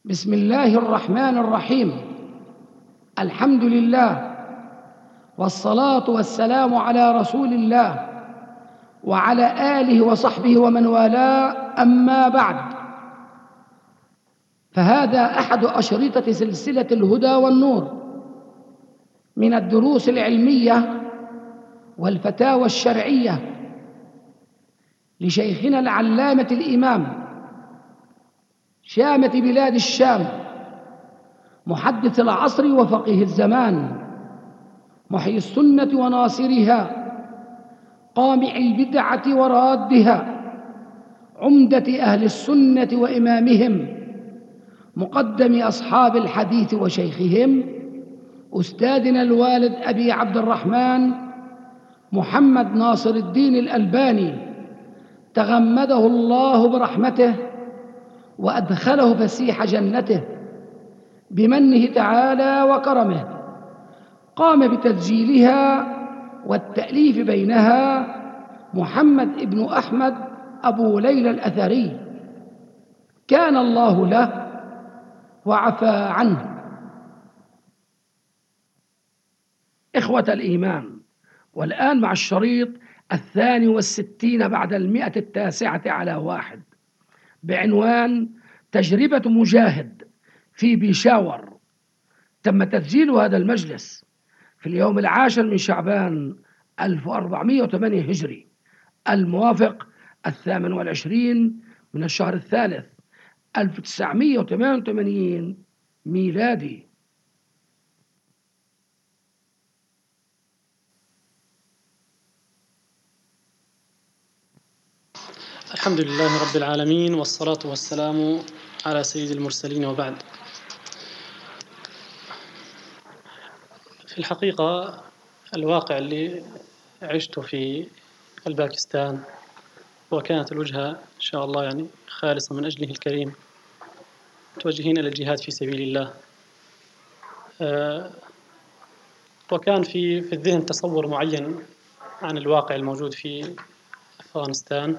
بسم الله الرحمن الرحيم. الحمد لله والصلاة والسلام على رسول الله وعلى آله وصحبه ومن والاه، أما بعد، فهذا أحد أشرطة سلسلة الهدى والنور من الدروس العلمية والفتاوى الشرعية لشيخنا العلامة الإمام شامة بلاد الشام، محدث العصر وفقيه الزمان، محيي السنة وناصرها، قامع البدعة ورادها، عمدة أهل السنة وإمامهم، مقدم أصحاب الحديث وشيخهم، أستاذنا الوالد أبي عبد الرحمن محمد ناصر الدين الألباني، تغمده الله برحمته وأدخله فسيح جنته بمنه تعالى وكرمه. قام بتسجيلها والتأليف بينها محمد ابن أحمد أبو ليلى الأثري، كان الله له وعفى عنه. إخوة الإيمان، والآن مع الشريط 62 بعد 109 بعنوان تجربة مجاهد في بيشاور. تم تسجيل هذا المجلس في اليوم 10 من شعبان 1408 هجري، الموافق 28 من الشهر الثالث 1988 ميلادي. الحمد لله رب العالمين، والصلاة والسلام على سيد المرسلين، وبعد. في الحقيقة الواقع اللي عشته في الباكستان، وكانت الوجهة إن شاء الله يعني خالصة من أجله الكريم، متوجهين إلى الجهاد في سبيل الله. وكان في الذهن تصور معين عن الواقع الموجود في أفغانستان.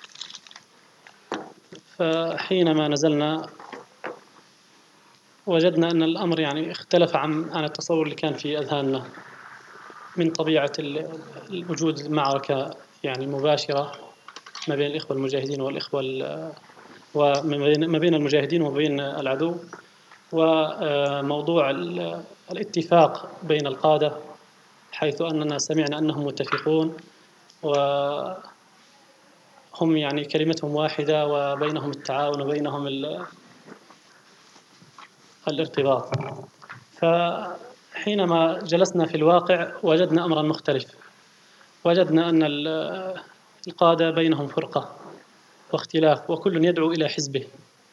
فحينما نزلنا وجدنا أن الأمر يعني اختلف عن التصور اللي كان في أذهاننا، من طبيعة الوجود معركة يعني مباشرة ما بين الإخوة المجاهدين والإخوة وما بين المجاهدين وما بين العدو، وموضوع الاتفاق بين القادة، حيث أننا سمعنا أنهم متفقون وهم يعني كلمتهم واحدة، وبينهم التعاون وبينهم الارتباط. فحينما جلسنا في الواقع وجدنا أمرا مختلف، وجدنا أن القادة بينهم فرقة واختلاف، وكل يدعو إلى حزبه.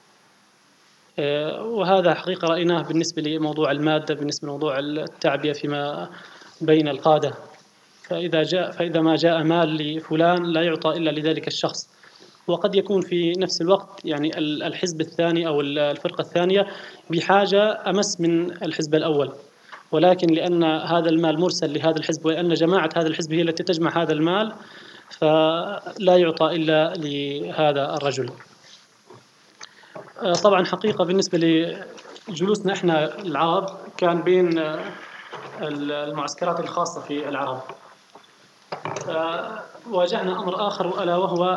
وهذا حقيقة رأيناه بالنسبة لموضوع المادة، بالنسبة لموضوع التعبية فيما بين القادة. فإذا ما جاء مال لفلان لا يعطى إلا لذلك الشخص، وقد يكون في نفس الوقت يعني الحزب الثاني أو الفرقة الثانية بحاجة أمس من الحزب الأول، ولكن لأن هذا المال مرسل لهذا الحزب، وأن جماعة هذا الحزب هي التي تجمع هذا المال، فلا يعطى إلا لهذا الرجل. طبعا حقيقة بالنسبة لجلوسنا إحنا العرب، كان بين المعسكرات الخاصة في العرب واجهنا أمر آخر، ألا وهو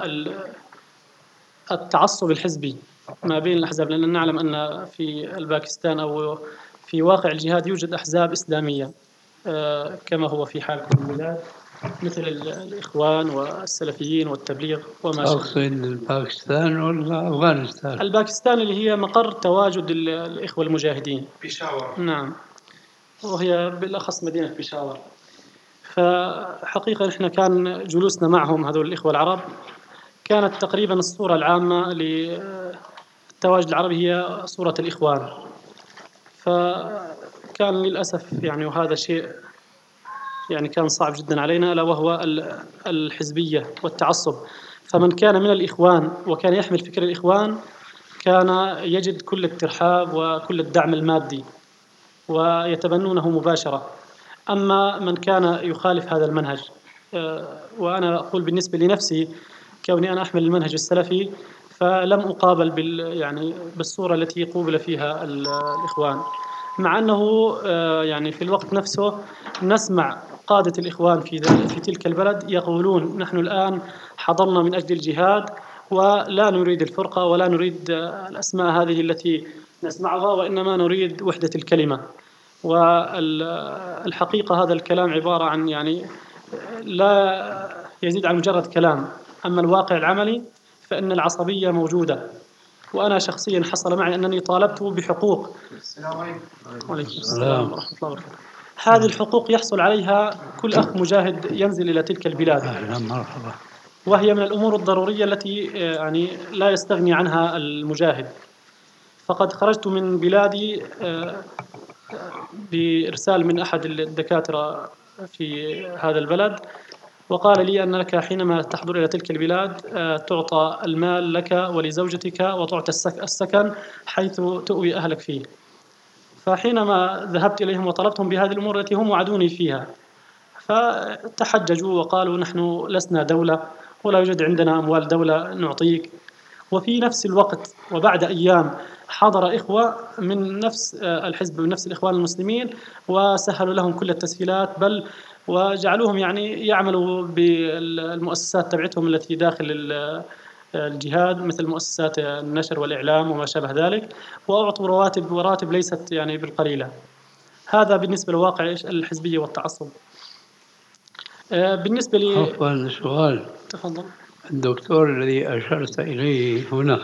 التعصب الحزبي ما بين الأحزاب، لأننا نعلم أن في الباكستان أو في واقع الجهاد يوجد أحزاب إسلامية كما هو في حال كل البلاد، مثل الإخوان والسلفيين والتبليغ وما شابه. أقصد الباكستان ولا أفغانستان؟ الباكستان اللي هي مقر تواجد الإخوة المجاهدين، بيشاور. نعم، وهي بالأخص مدينة بيشاور. فحقيقة نحن كان جلوسنا معهم هذول الإخوة العرب، كانت تقريبا الصورة العامة للتواجد العربي هي صورة الإخوان. فكان للأسف يعني، وهذا شيء يعني كان صعب جدا علينا، ألا وهو الحزبية والتعصب. فمن كان من الإخوان وكان يحمل فكر الإخوان كان يجد كل الترحاب وكل الدعم المادي ويتبنونه مباشرة. أما من كان يخالف هذا المنهج، وأنا أقول بالنسبة لنفسي كوني أنا أحمل المنهج السلفي، فلم أقابل يعني بالصورة التي قوبل فيها الإخوان، مع أنه يعني في الوقت نفسه نسمع قادة الإخوان في تلك البلد يقولون: نحن الآن حضرنا من أجل الجهاد ولا نريد الفرقة ولا نريد الأسماء هذه التي نسمعها، وإنما نريد وحدة الكلمة. والحقيقة هذا الكلام عبارة عن يعني لا يزيد عن مجرد كلام. أما الواقع العملي فإن العصبية موجودة، وأنا شخصيا حصل معي أنني طالبت بحقوق. وعليكم السلام ورحمة الله وبركاته. هذه الحقوق يحصل عليها كل أخ مجاهد ينزل إلى تلك البلاد، مرحبا. وهي من الأمور الضرورية التي يعني لا يستغني عنها المجاهد. فقد خرجت من بلادي بإرسال من أحد الدكاترة في هذا البلد، وقال لي أنك حينما تحضر إلى تلك البلاد تعطى المال لك ولزوجتك وتعطى السكن حيث تؤوي أهلك فيه. فحينما ذهبت إليهم وطلبتهم بهذه الأمور التي هم وعدوني فيها، فتحججوا وقالوا: نحن لسنا دولة ولا يوجد عندنا أموال دولة نعطيك. وفي نفس الوقت وبعد أيام حضر إخوة من نفس الحزب من نفس الإخوان المسلمين وسهلوا لهم كل التسهيلات، بل وجعلوهم يعني يعملوا بالمؤسسات تبعتهم التي داخل الجهاد، مثل مؤسسات النشر والإعلام وما شابه ذلك، وأعطوا رواتب ليست يعني بالقليلة. هذا بالنسبة لواقع الحزبية والتعصب. بالنسبة لي عفوا، سؤال. تفضل. الدكتور الذي أشرت إليه هنا،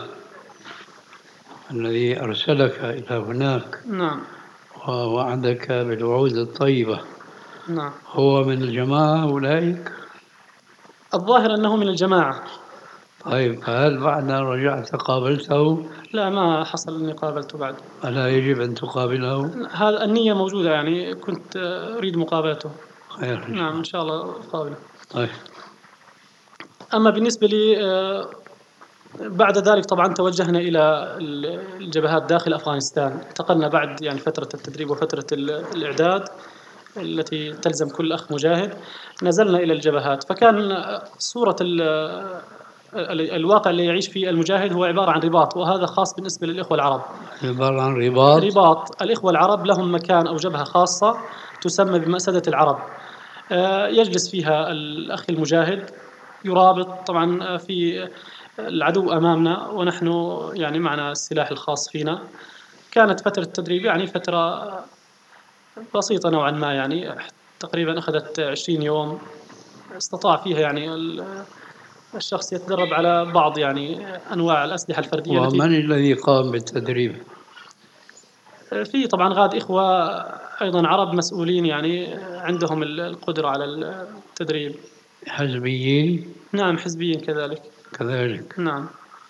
الذي أرسلك إلى هناك نعم. ووعدك بالوعود الطيبة، نعم. هو من الجماعة أولئك؟ الظاهر أنه من الجماعة. طيب، هل بعد أن رجعت قابلته؟ لا، ما حصل أني قابلته بعد. ألا يجب أن تقابله؟ هذا النية موجودة، يعني كنت أريد مقابلته. خير. نعم، إن شاء الله قابله. طيب. أما بالنسبة لي بعد ذلك طبعا توجهنا إلى الجبهات داخل أفغانستان. انتقلنا بعد يعني فترة التدريب وفترة الإعداد التي تلزم كل أخ مجاهد، نزلنا إلى الجبهات. فكان صورة الواقع اللي يعيش فيه المجاهد هو عبارة عن رباط، وهذا خاص بالنسبة للإخوة العرب. عبارة عن رباط. الإخوة العرب لهم مكان أو جبهة خاصة تسمى بمأسدة العرب، يجلس فيها الأخ المجاهد يرابط. طبعا في العدو أمامنا ونحن يعني معنا السلاح الخاص فينا. كانت فترة التدريب يعني فترة بسيطة نوعا ما، يعني تقريبا أخذت 20 يوم، استطاع فيها يعني الشخص يتدرب على بعض يعني أنواع الأسلحة الفردية. ومن الذي قام بالتدريب؟ في طبعا غاد إخوة أيضا عرب مسؤولين يعني عندهم القدرة على التدريب. حزبيين؟ نعم، حزبيين كذلك. نعم.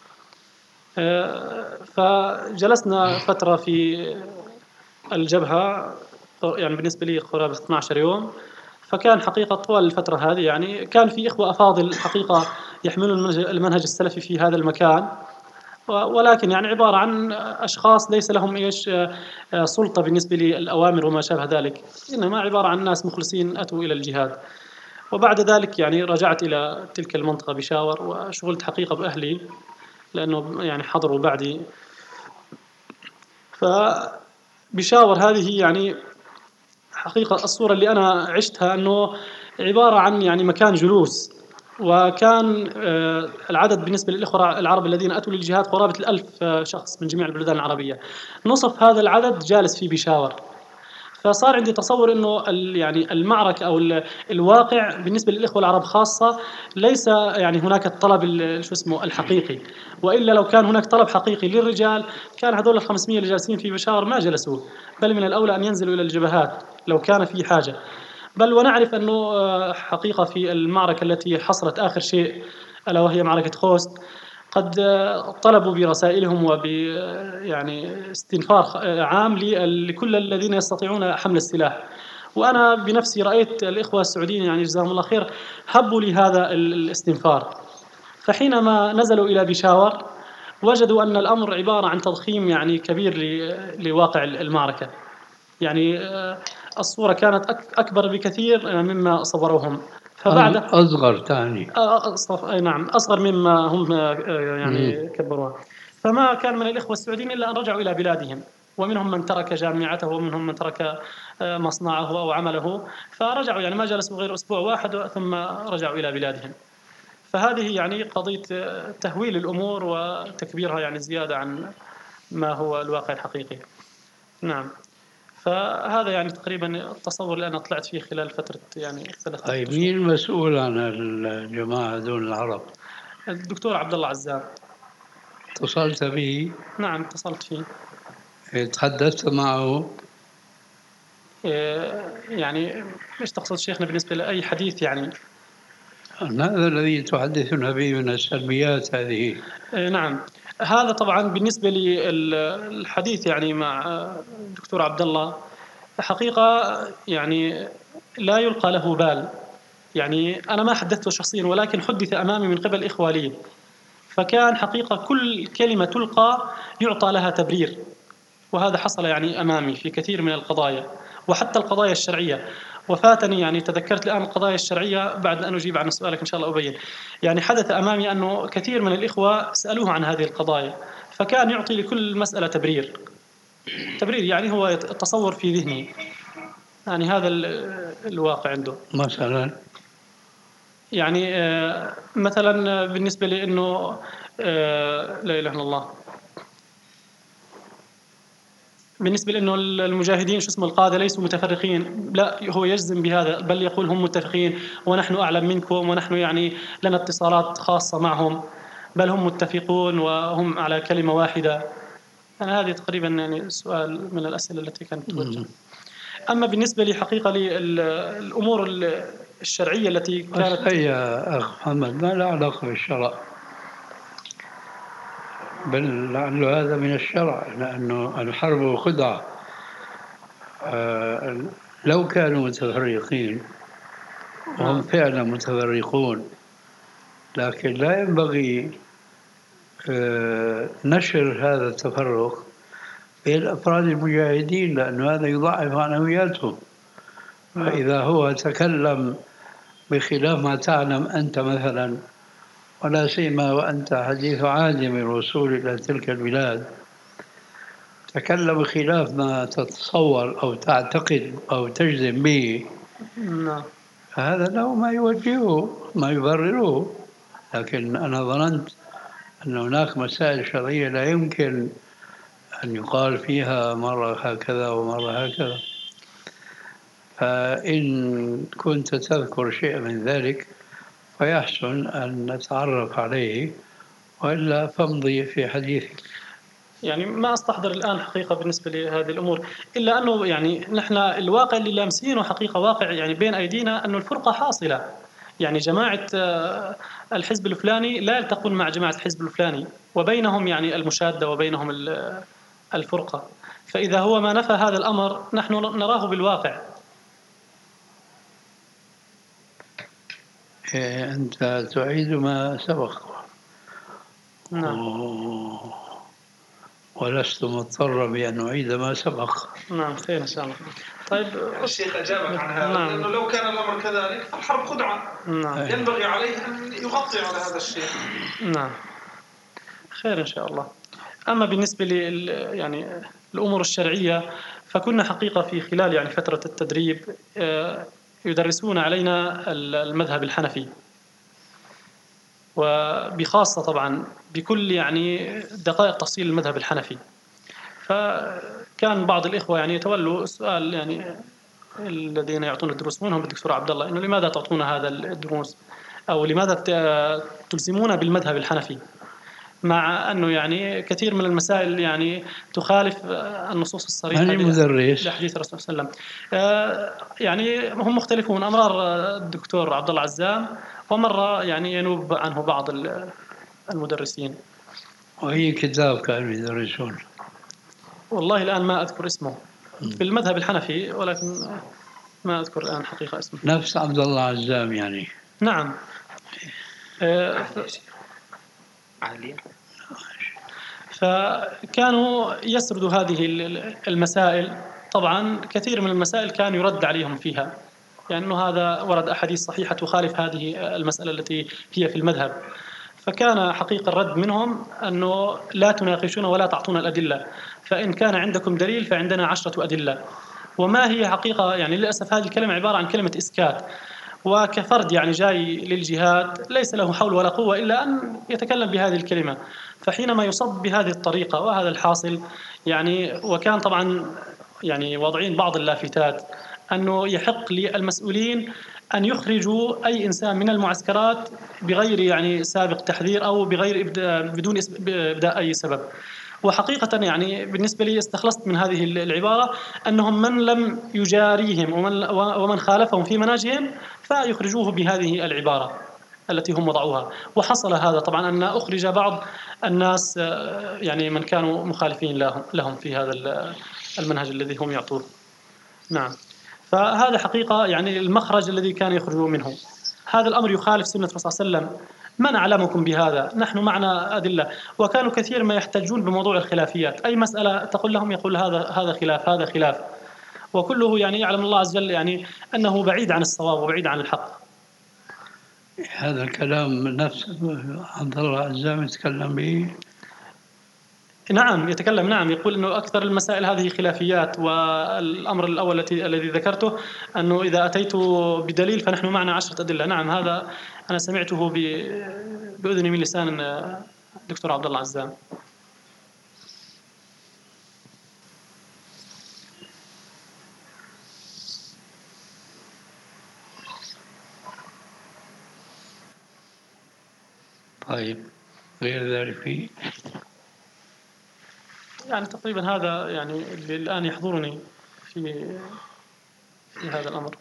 فجلسنا فترة في الجبهة، يعني بالنسبة لي قرابة 12 يوم. فكان حقيقة طوال الفترة هذه يعني كان في إخوة أفاضل حقيقة يحملون المنهج السلفي في هذا المكان، ولكن يعني عبارة عن أشخاص ليس لهم سلطة بالنسبة للأوامر وما شابه ذلك، إنما عبارة عن ناس مخلصين أتوا إلى الجهاد. وبعد ذلك يعني رجعت إلى تلك المنطقة بشاور، وشغلت حقيقة بأهلي لأنه يعني حضروا بعدي. فبشاور هذه يعني حقيقة الصورة اللي أنا عشتها أنه عبارة عن يعني مكان جلوس، وكان العدد بالنسبة للإخوة العرب الذين أتوا للجهاد قرابة 1000 شخص من جميع البلدان العربية. نصف هذا العدد جالس في بشاور. فصار عندي تصور انه يعني المعركه او الواقع بالنسبه للاخوه العرب خاصه ليس يعني هناك الطلب الحقيقي، والا لو كان هناك طلب حقيقي للرجال كان هذول ال 500 اللي جالسين في بشاور ما جلسوا، بل من الاولى ان ينزلوا الى الجبهات لو كان في حاجه. بل ونعرف انه حقيقه في المعركه التي حصلت اخر شيء الا وهي معركه خوست قد طلبوا برسائلهم يعني استنفار عام لكل الذين يستطيعون حمل السلاح. وأنا بنفسي رأيت الإخوة السعوديين يعني جزاهم الله خير هبوا لهذا الاستنفار. فحينما نزلوا إلى بشاور وجدوا أن الأمر عبارة عن تضخيم يعني كبير لواقع المعركة. يعني الصورة كانت أكبر بكثير مما صوروهم. فبعد أصغر ثاني. أي نعم، أصغر مما هم يعني كبروها. فما كان من الإخوة السعوديين إلا أن رجعوا إلى بلادهم، ومنهم من ترك جامعته ومنهم من ترك مصنعه أو عمله، فرجعوا يعني ما جلسوا غير أسبوع واحد ثم رجعوا إلى بلادهم. فهذه يعني قضية تهويل الأمور وتكبيرها يعني زيادة عن ما هو الواقع الحقيقي. نعم. فهذا يعني تقريبا التصور اللي أنا طلعت فيه خلال فترة يعني 3 طيب أشهر. مين المسؤول عن الجماعة دون العرب؟ الدكتور عبد الله عزام. اتصلت به؟ نعم اتصلت فيه. تحدثت معه؟ يعني ايش تقصد شيخنا بالنسبة لأي حديث يعني؟ هذا الذي تحدثنا به من السلبيات هذه. نعم. هذا طبعا بالنسبة للحديث يعني مع الدكتور عبد الله حقيقة يعني لا يلقى له بال. يعني أنا ما حدثته شخصيا ولكن حدث أمامي من قبل إخوة لي، فكان حقيقة كل كلمة تلقى يعطى لها تبرير، وهذا حصل يعني أمامي في كثير من القضايا وحتى القضايا الشرعية. وفاتني يعني تذكرت الآن القضايا الشرعية بعد أن أجيب عن سؤالك إن شاء الله أبين. يعني حدث أمامي أنه كثير من الإخوة سألوه عن هذه القضايا، فكان يعطي لكل مسألة تبرير يعني هو التصور في ذهنه، يعني هذا الواقع عنده. مثلا يعني مثلا بالنسبة لأنه لا إله إلا الله، بالنسبة لأنه المجاهدين شو اسمه القادة ليسوا متفرقين، لا هو يجزم بهذا، بل يقول هم متفقين ونحن أعلم منكم ونحن يعني لنا اتصالات خاصة معهم، بل هم متفقون وهم على كلمة واحدة. أنا هذه تقريبا يعني سؤال من الأسئلة التي كانت توجه. أما بالنسبة لي حقيقة للأمور الشرعية التي كانت بس يا أخ محمد ما له علاقة بالشرع، بل لعله هذا من الشرع، لأنه الحرب خدعة. لو كانوا متفرقين وهم فعلا متفرقون، لكن لا ينبغي نشر هذا التفرق بين أفراد المجاهدين، لأن هذا يضاعف معنوياتهم. فإذا هو تكلم بخلاف ما تعلم أنت مثلا، ولا سيما وأنت حديث عهد من الوصول إلى تلك البلاد، تكلم خلاف ما تتصور أو تعتقد أو تجزم به، فهذا له ما يوجهه ما يبرره. لكن أنا ظننت أن هناك مسائل شرعية لا يمكن أن يقال فيها مرة هكذا ومرة هكذا. فإن كنت تذكر شيء من ذلك فيحسن أن نتعرف عليه، وإلا فامضي في حديثك. يعني ما أستحضر الآن حقيقة بالنسبة لهذه الأمور، إلا أنه يعني نحن الواقع اللي لامسينه حقيقة واقع يعني بين أيدينا أنه الفرقة حاصلة. يعني جماعة الحزب الفلاني لا يلتقون مع جماعة الحزب الفلاني، وبينهم يعني المشادة وبينهم الفرقة. فإذا هو ما نفى هذا الأمر نحن نراه بالواقع. أنت تعيد ما سبق. نعم. ولست مضطر بأن أعيد ما سبق. نعم خير إن شاء الله. طيب الشيخ أجابك عن هذا. نعم. لأنه لو كان الأمر كذلك فالحرب خدعة. نعم. ينبغي عليه أن يغطي على هذا الشيء. نعم خير إن شاء الله. أما بالنسبة يعني الأمور الشرعية، فكنا حقيقة في خلال يعني فترة التدريب يدرسون علينا المذهب الحنفي، وبخاصة طبعا بكل يعني دقائق تفصيل المذهب الحنفي. فكان بعض الإخوة يعني يتولوا السؤال يعني الذين يعطون الدروس منهم الدكتور عبد الله، إنه لماذا تعطون هذا الدروس أو لماذا تلزمون بالمذهب الحنفي، مع أنه يعني كثير من المسائل يعني تخالف النصوص الصريحة لحديث الرسول صلى الله عليه وسلم. يعني هم مختلفون، أمرار الدكتور عبد الله عزام ومرة يعني ينوب عنه بعض المدرسين. وأي كتاب كانوا يدرسون؟ والله الآن ما أذكر اسمه في المذهب الحنفي، ولكن ما أذكر الآن حقيقة اسمه. نفس عبد الله عزام يعني؟ نعم. فكانوا يسردوا هذه المسائل. طبعا كثير من المسائل كان يرد عليهم فيها، يعني أنه هذا ورد أحاديث صحيحة تخالف هذه المسألة التي هي في المذهب. فكان حقيقة الرد منهم أنه لا تناقشون ولا تعطون الأدلة، فإن كان عندكم دليل فعندنا 10 أدلة. وما هي حقيقة يعني للأسف هذه الكلمة عبارة عن كلمة إسكات، وكفرد يعني جاي للجهاد ليس له حول ولا قوة إلا أن يتكلم بهذه الكلمة. فحينما يصب بهذه الطريقة وهذا الحاصل يعني، وكان طبعا يعني واضعين بعض اللافتات أنه يحق للمسؤولين أن يخرجوا أي إنسان من المعسكرات بغير يعني سابق تحذير أو بغير بدون إبداء أي سبب. وحقيقة يعني بالنسبة لي استخلصت من هذه العبارة أنهم من لم يجاريهم ومن خالفهم في مناجهم فيخرجوه بهذه العبارة التي هم وضعوها. وحصل هذا طبعا أن أخرج بعض الناس يعني من كانوا مخالفين لهم في هذا المنهج الذي هم يعطوه. نعم. فهذا حقيقة يعني المخرج الذي كان يخرجوا منه. هذا الأمر يخالف سنة الرسول صلى الله عليه وسلم. من أعلمكم بهذا؟ نحن معنا أدلة. وكانوا كثير ما يحتجون بموضوع الخلافيات، أي مسألة تقول لهم يقول هذا خلاف هذا خلاف، وكله يعني يعلم الله عز وجل يعني أنه بعيد عن الصواب وبعيد عن الحق. هذا الكلام نفسه عبد الله عزام يتكلم به. نعم يتكلم، نعم يقول أنه أكثر المسائل هذه خلافيات. والأمر الأول الذي ذكرته أنه إذا أتيت بدليل فنحن معنا 10 أدلة. نعم هذا أنا سمعته بأذني من لسان دكتور عبد الله عزام. طيب غير ذلك فيه يعني تقريبا هذا يعني اللي الآن يحضرني في هذا الأمر.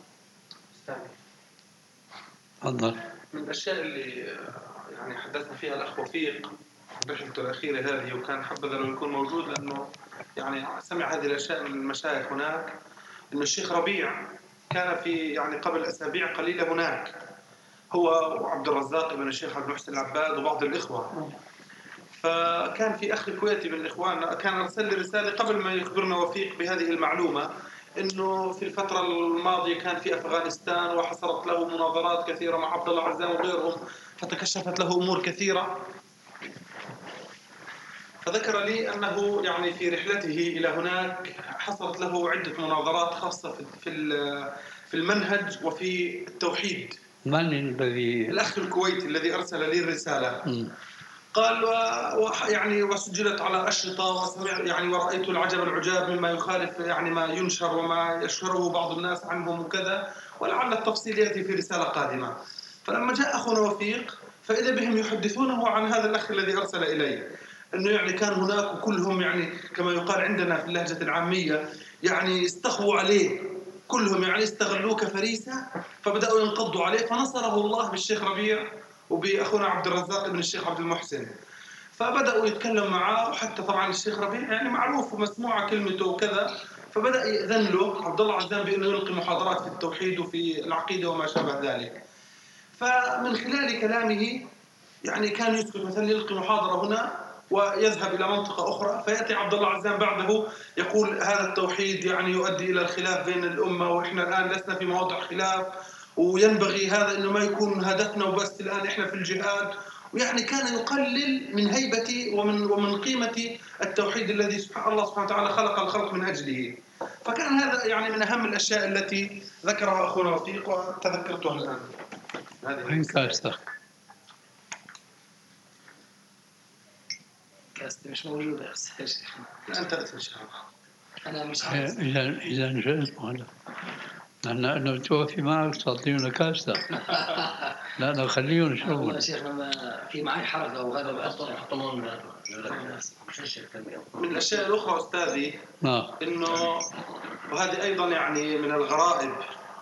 تفضل. من الأشياء اللي يعني حدثنا فيها الأخ وفيق رحلته الأخيرة هذه، وكان حبذا لو يكون موجود لأنه يعني سمع هذه الأشياء من المشايخ هناك، إنه الشيخ ربيع كان في يعني قبل أسابيع قليلة هناك، هو وعبد الرزاق ابن الشيخ عبد المحسن العباد وبعض الإخوة. فكان في أخ كويتي من إخواننا كان أرسل لي رسالة قبل ما يخبرنا وفيق بهذه المعلومة، إنه في الفترة الماضية كان في أفغانستان وحصلت له مناظرات كثيرة مع عبد الله عزام وغيرهم، فتكشفت له أمور كثيرة. فذكر لي أنه يعني في رحلته إلى هناك حصلت له عدة مناظرات خاصة في المنهج وفي التوحيد. من الذي؟ الأخ الكويتي الذي أرسل لي الرسالة. قال يعني وسجلت على أشرطة وسمع يعني ورأيت العجب العجاب مما يخالف يعني ما ينشر وما يشهره بعض الناس عنهم وكذا، ولعل التفصيل يأتي في رسالة قادمة. فلما جاء أخونا وفيق فإذا بهم يحدثونه عن هذا الأخ الذي أرسل إلي، أنه يعني كان هناك وكلهم يعني كما يقال عندنا في اللهجة العامية يعني استخووا عليه، كلهم يعني استغلوه كفريسة، فبدأوا ينقضوا عليه، فنصره الله بالشيخ ربيع وبأخونا عبد الرزاق ابن الشيخ عبد المحسن. فبدأوا يتكلم معه، وحتى طبعا الشيخ ربيع يعني معروف ومسموعة كلمته وكذا، فبدأ يأذن له عبد الله عزام بأنه يلقي محاضرات في التوحيد وفي العقيدة وما شابه ذلك. فمن خلال كلامه يعني كان يسكت، مثلا يلقي محاضرة هنا ويذهب إلى منطقة أخرى، فيأتي عبد الله عزام بعده يقول هذا التوحيد يعني يؤدي إلى الخلاف بين الأمة، وإحنا الآن لسنا في موضع خلاف، وينبغي هذا إنه ما يكون هدفنا وبس، الآن إحنا في الجهاد. ويعني كان يقلل من هيبة ومن قيمة التوحيد الذي الله سبحانه وتعالى خلق الخلق من أجله. فكان هذا يعني من أهم الأشياء التي ذكرها أخونا وفيق وتذكرتها الآن. وين كاسة؟ كاسة مش موجودة يا أستاذ. أنت إن شاء الله. أنا مش عارف. إذا شو اسمه هذا؟ أنا توفي معك تعطينا كاسة. لا خليهم يشربون. يا شيخ لما في معي حركة وهذا بأثر حطمون من الأشياء الأخرى أستاذي إنه وهذه أيضا يعني من الغرائب،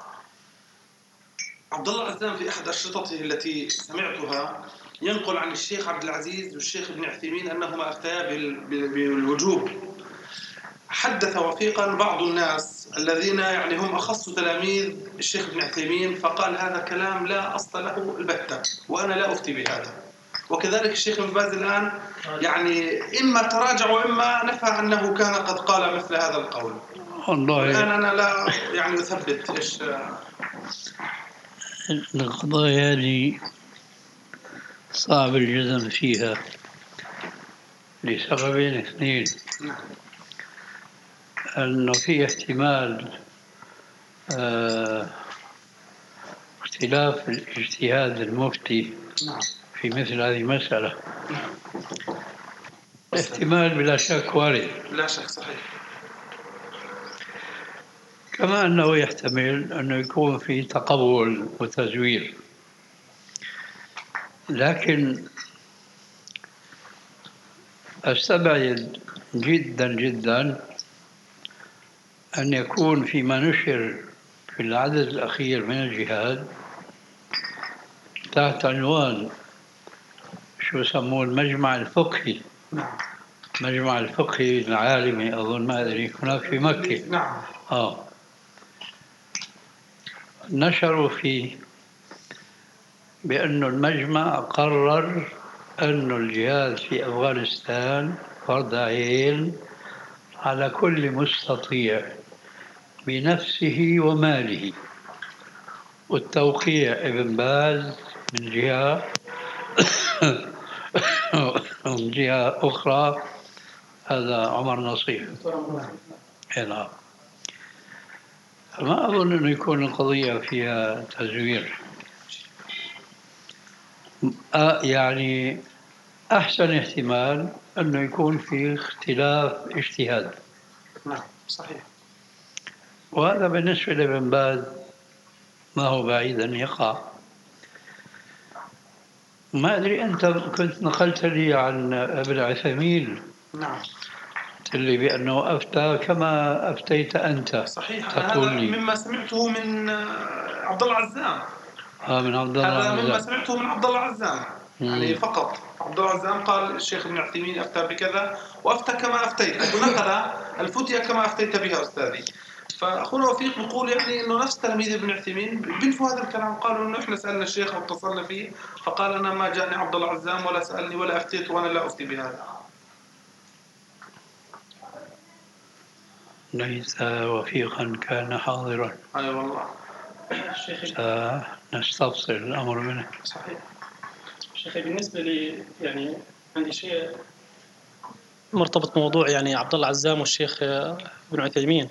عبد الله عزام في أحد أشرطته التي سمعتها ينقل عن الشيخ عبد العزيز والشيخ ابن عثيمين أنهما أفتيا بالوجوب. حدث وفيقا بعض الناس الذين يعني هم أخص تلاميذ الشيخ ابن عثيمين، فقال هذا كلام لا أصل له البتة وأنا لا أفتي بهذا. وكذلك الشيخ ابن باز الآن يعني إما تراجع وإما نفى أنه كان قد قال مثل هذا القول. والله الآن أنا لا يعني أثبت إيش القضايا هذه صعب الجزم فيها لسببين اثنين. أنه في احتمال اختلاف الاجتهاد المفتي في مثل هذه المسألة. احتمال بلا شك وارد، لا شك صحيح. كما أنه يحتمل أنه يكون في تقبل وتزوير، لكن أستبعد جدا جدا أن يكون فيما نشر في العدد الأخير من الجهاد تحت عنوان شو يسموه المجمع الفقهي. مجمع الفقهي العالمي أظن، ما أدري، هناك في مكة. نعم. نشروا فيه بأن المجمع قرر أن الجهاد في أفغانستان فرض عين على كل مستطيع بنفسه وماله، والتوقيع ابن باز من جهة ومن جهة أخرى هذا عمر نصير. نعم. ما أظن أنه يكون القضية فيها تزوير. يعني أحسن احتمال أنه يكون في اختلاف اجتهاد. نعم صحيح. وهذا بالنسبة لابن باز ما هو بعيد أن يقع. ما أدري، أنت كنت نقلت لي عن ابن عثيمين. نعم. قلت لي بأنه أفتى كما أفتيت أنت. صحيح. تقول هذا لي مما سمعته من عبد الله عزام. من عبد الله هذا عزام. مما سمعته من عبد الله عزام. يعني فقط عبد الله عزام قال الشيخ ابن عثيمين أفتى بكذا وأفتى كما أفتيت، ونقل الفتية كما أفتيت بها أستاذي. فأخونا وفيق بيقول يعني إنه نفس تلاميذ ابن عثيمين بنفوا هذا الكلام، قالوا إنه إحنا سألنا الشيخ واتصلنا فيه فقال أنا ما جاءني عبد الله عزام ولا سألني ولا أفتيت وأنا لا أفتي بهذا. ليس وفيقا كان حاضرا. أي والله. نستفصل الأمر منه. صحيح. شيخي بالنسبة لي يعني عندي شيء مرتبط بموضوع يعني عبد الله عزام والشيخ ابن عثيمين.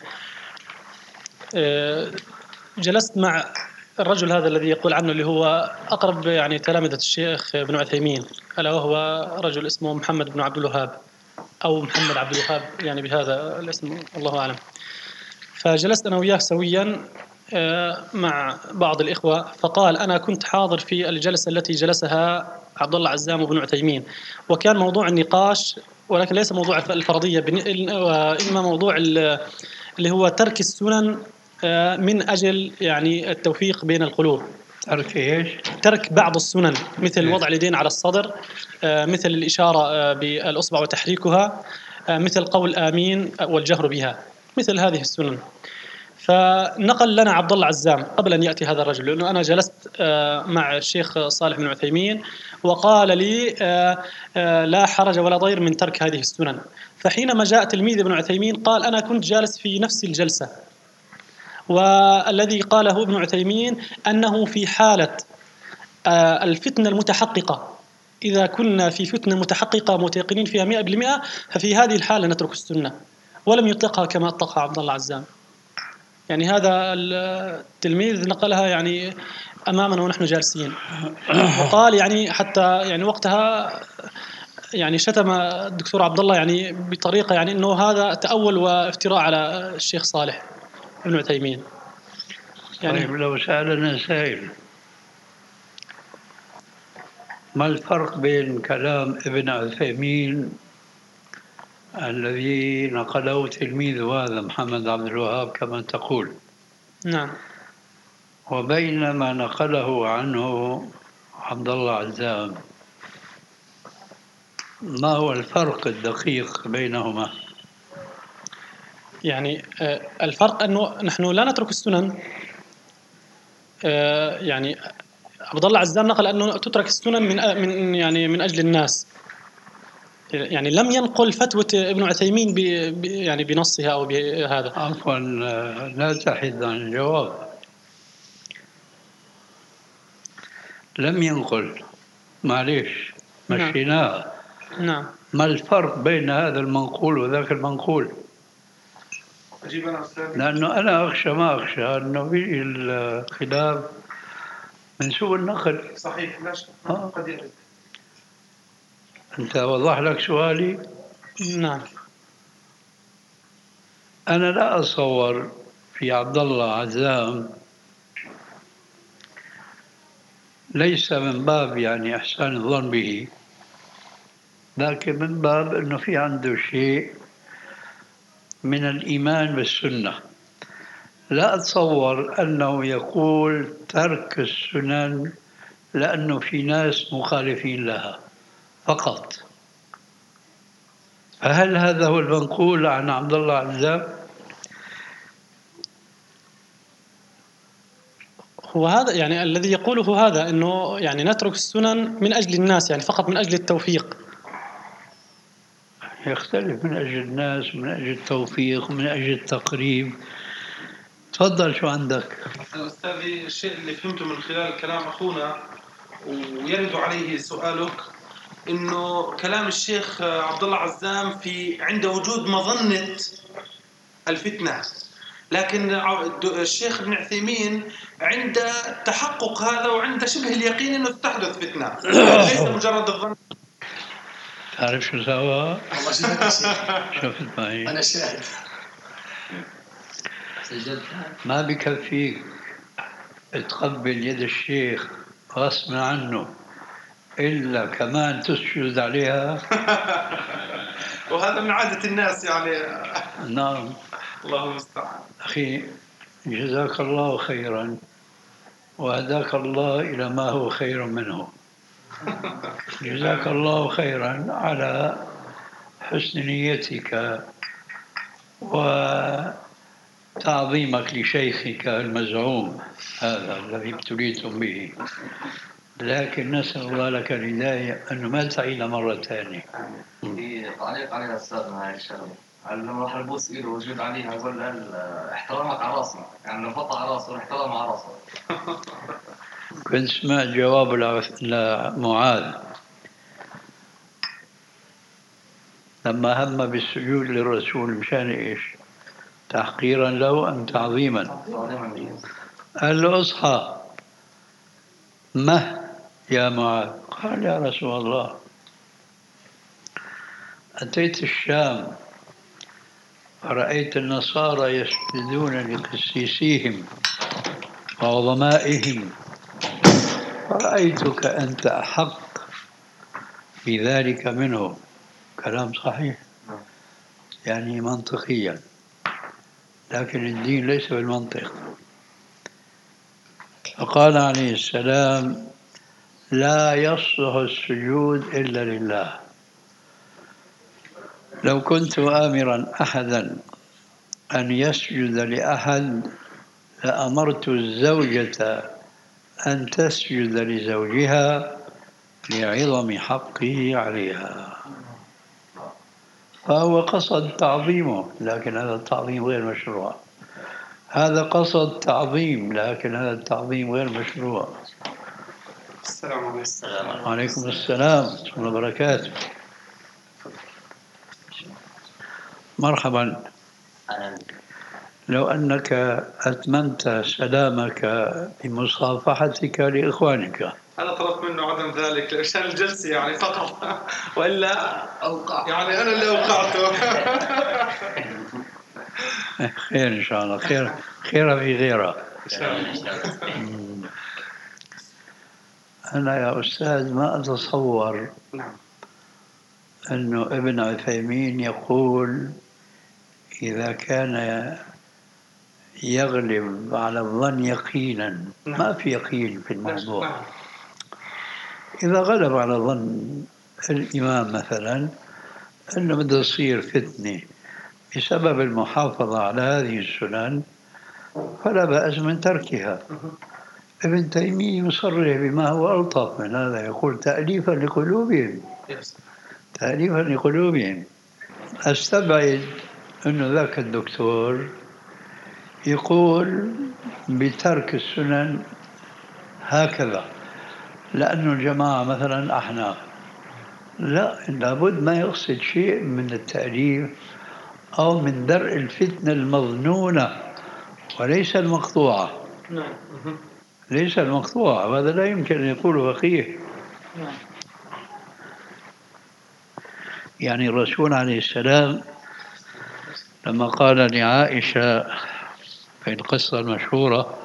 جلست مع الرجل هذا الذي يقول عنه اللي هو أقرب يعني تلامذة الشيخ ابن عثيمين، ألا وهو رجل اسمه محمد بن عبد الوهاب أو محمد عبد الوهاب، يعني بهذا الاسم الله أعلم. فجلست أنا وياه سويا مع بعض الإخوة، فقال أنا كنت حاضر في الجلسة التي جلسها عبد الله عزام وابن عثيمين، وكان موضوع النقاش ولكن ليس موضوع الفرضية، وإنما موضوع اللي هو ترك السنن من أجل يعني التوفيق بين القلوب. ترك إيش؟ ترك بعض السنن مثل وضع اليدين على الصدر، مثل الإشارة بالأصبع وتحريكها، مثل قول آمين والجهر بها، مثل هذه السنن. فنقل لنا عبد الله عزام قبل أن يأتي هذا الرجل، لأنه أنا جلست مع الشيخ صالح بن عثيمين وقال لي لا حرج ولا ضير من ترك هذه السنن. فحينما جاء تلميذ ابن عثيمين قال أنا كنت جالس في نفس الجلسة، والذي قاله ابن عثيمين أنه في حالة الفتنة المتحققة، إذا كنا في فتنة متحققة متيقنين فيها 100%، ففي هذه الحالة نترك السنة، ولم يطلقها كما أطلقها عبد الله عزام. يعني هذا التلميذ نقلها يعني أمامنا ونحن جالسين، وقال يعني حتى يعني وقتها يعني شتم الدكتور عبد الله يعني بطريقة يعني أنه هذا تأول وافتراء على الشيخ صالح ابن عثيمين. يعني طيب لو سألنا سائل ما الفرق بين كلام ابن عثيمين الذي نقله تلميذه هذا محمد عبد الوهاب كما تقول، نعم، وبين ما نقله عنه عبد الله عزام؟ ما هو الفرق الدقيق بينهما؟ يعني الفرق أنه نحن لا نترك السنن. يعني عبد الله عزام نقل أنه تترك السنن من يعني من أجل الناس، يعني لم ينقل فتوى ابن عثيمين يعني بنصها أو بهذا. عفوا لا تحد عن الجواب. لم ينقل، معليش مشيناها. نعم. ما الفرق بين هذا المنقول وذاك المنقول؟ أجيب أنا أستاذ. لأنه أنا أخشى ما أخشى أنه في الخلاف من سوء النقل. صحيح، لا شك. قد يرد. أنت وضح لك سؤالي؟ نعم. أنا لا أتصور في عبد الله عزام، ليس من باب يعني إحسان الظن به، لكن من باب أنه في عنده شيء من الإيمان بالسنة. لا أتصور أنه يقول ترك السنن لأنه في ناس مخالفين لها فقط. فهل هذا هو المنقول عن عبد الله عزام؟ هو هذا يعني الذي يقوله هذا أنه يعني نترك السنن من أجل الناس، يعني فقط من أجل التوفيق. يختلف، من أجل الناس، من أجل التوفيق، من أجل التقريب. تفضل، شو عندك؟ أستاذي، الشيء اللي فهمته من خلال كلام أخونا ويرد عليه سؤالك، إنه كلام الشيخ عبد الله عزام في عند وجود مظنة الفتنة، لكن الشيخ ابن عثيمين عند تحقق هذا وعند شبه اليقين إنه تحدث فتنة، ليس مجرد الظن. تعرف شو سوا؟ والله شفت معي؟ أنا شاهد. سجلت. ما بكفيك تقبل يد الشيخ غصبا عنه إلا كمان تسجد عليها. وهذا من عادة الناس يعني. نعم. الله المستعان. أخي، جزاك الله خيرا وهداك الله إلى ما هو خير منه. جزاك الله خيرا على حسن نيتك وتعظيمك لشيخك المزعوم هذا الذي ابتليتم به، لكن نسأل الله لك الهداية أنه ما تعيد مرة ثانية. في تعليق عليها أستاذ هاي الشغلة، لما راح نبوس إيده وجود عليها يقول احترامك على راسنا، يعني لو فطع على راسه احترام على راسه. كنت سمعت جواب لمعاذ لما هم بالسجود للرسول، مشان إيش؟ تحقيرا له أم تعظيما؟ قال له اصحى، مه يا معاذ؟ قال يا رسول الله أتيت الشام فرأيت النصارى يسجدون لقسيسيهم وعظمائهم، فرأيتك أنت أحق بذلك منه. كلام صحيح يعني منطقيا، لكن الدين ليس بالمنطق. فقال عليه السلام لا يصلح السجود إلا لله. لو كنت آمرا أحدا أن يسجد لأحد لأمرت الزوجة أن تسجد لزوجها لعظم حقه عليها. فهو قصد تعظيمه، لكن هذا التعظيم غير مشروع. هذا قصد تعظيم، لكن هذا التعظيم غير مشروع. السلام عليكم. وعليكم السلام ورحمة الله وبركاته. مرحبا. لو أنك أتممت سلامك بمصافحتك لإخوانك. أنا طلبت منه عدم ذلك عشان الجلسة يعني فقط، وإلا أوقع يعني أنا اللي أوقعته. خير إن شاء الله، خير في غيره. أنا يا أستاذ ما أتصور أنه ابن عثيمين يقول إذا كان يغلب على الظن يقينا. ما في يقين في الموضوع. إذا غلب على ظن الإمام مثلا أنه بده يصير فتنة بسبب المحافظة على هذه السنن، فلا بأس من تركها. ابن تيمية يصرح بما هو ألطف من هذا، يقول تأليفا لقلوبهم، تأليفا لقلوبهم. أستبعد أنه ذاك الدكتور يقول بترك السنن هكذا، لأنه الجماعة مثلا أحناف، لا، لابد ما يقصد شيء من التأليف أو من درء الفتنة المظنونة وليس المقطوعة. نعم. ليس المقطوعة، وهذا لا يمكن أن يقوله فقيه. نعم. يعني الرسول عليه السلام لما قال لعائشة في القصة المشهورة: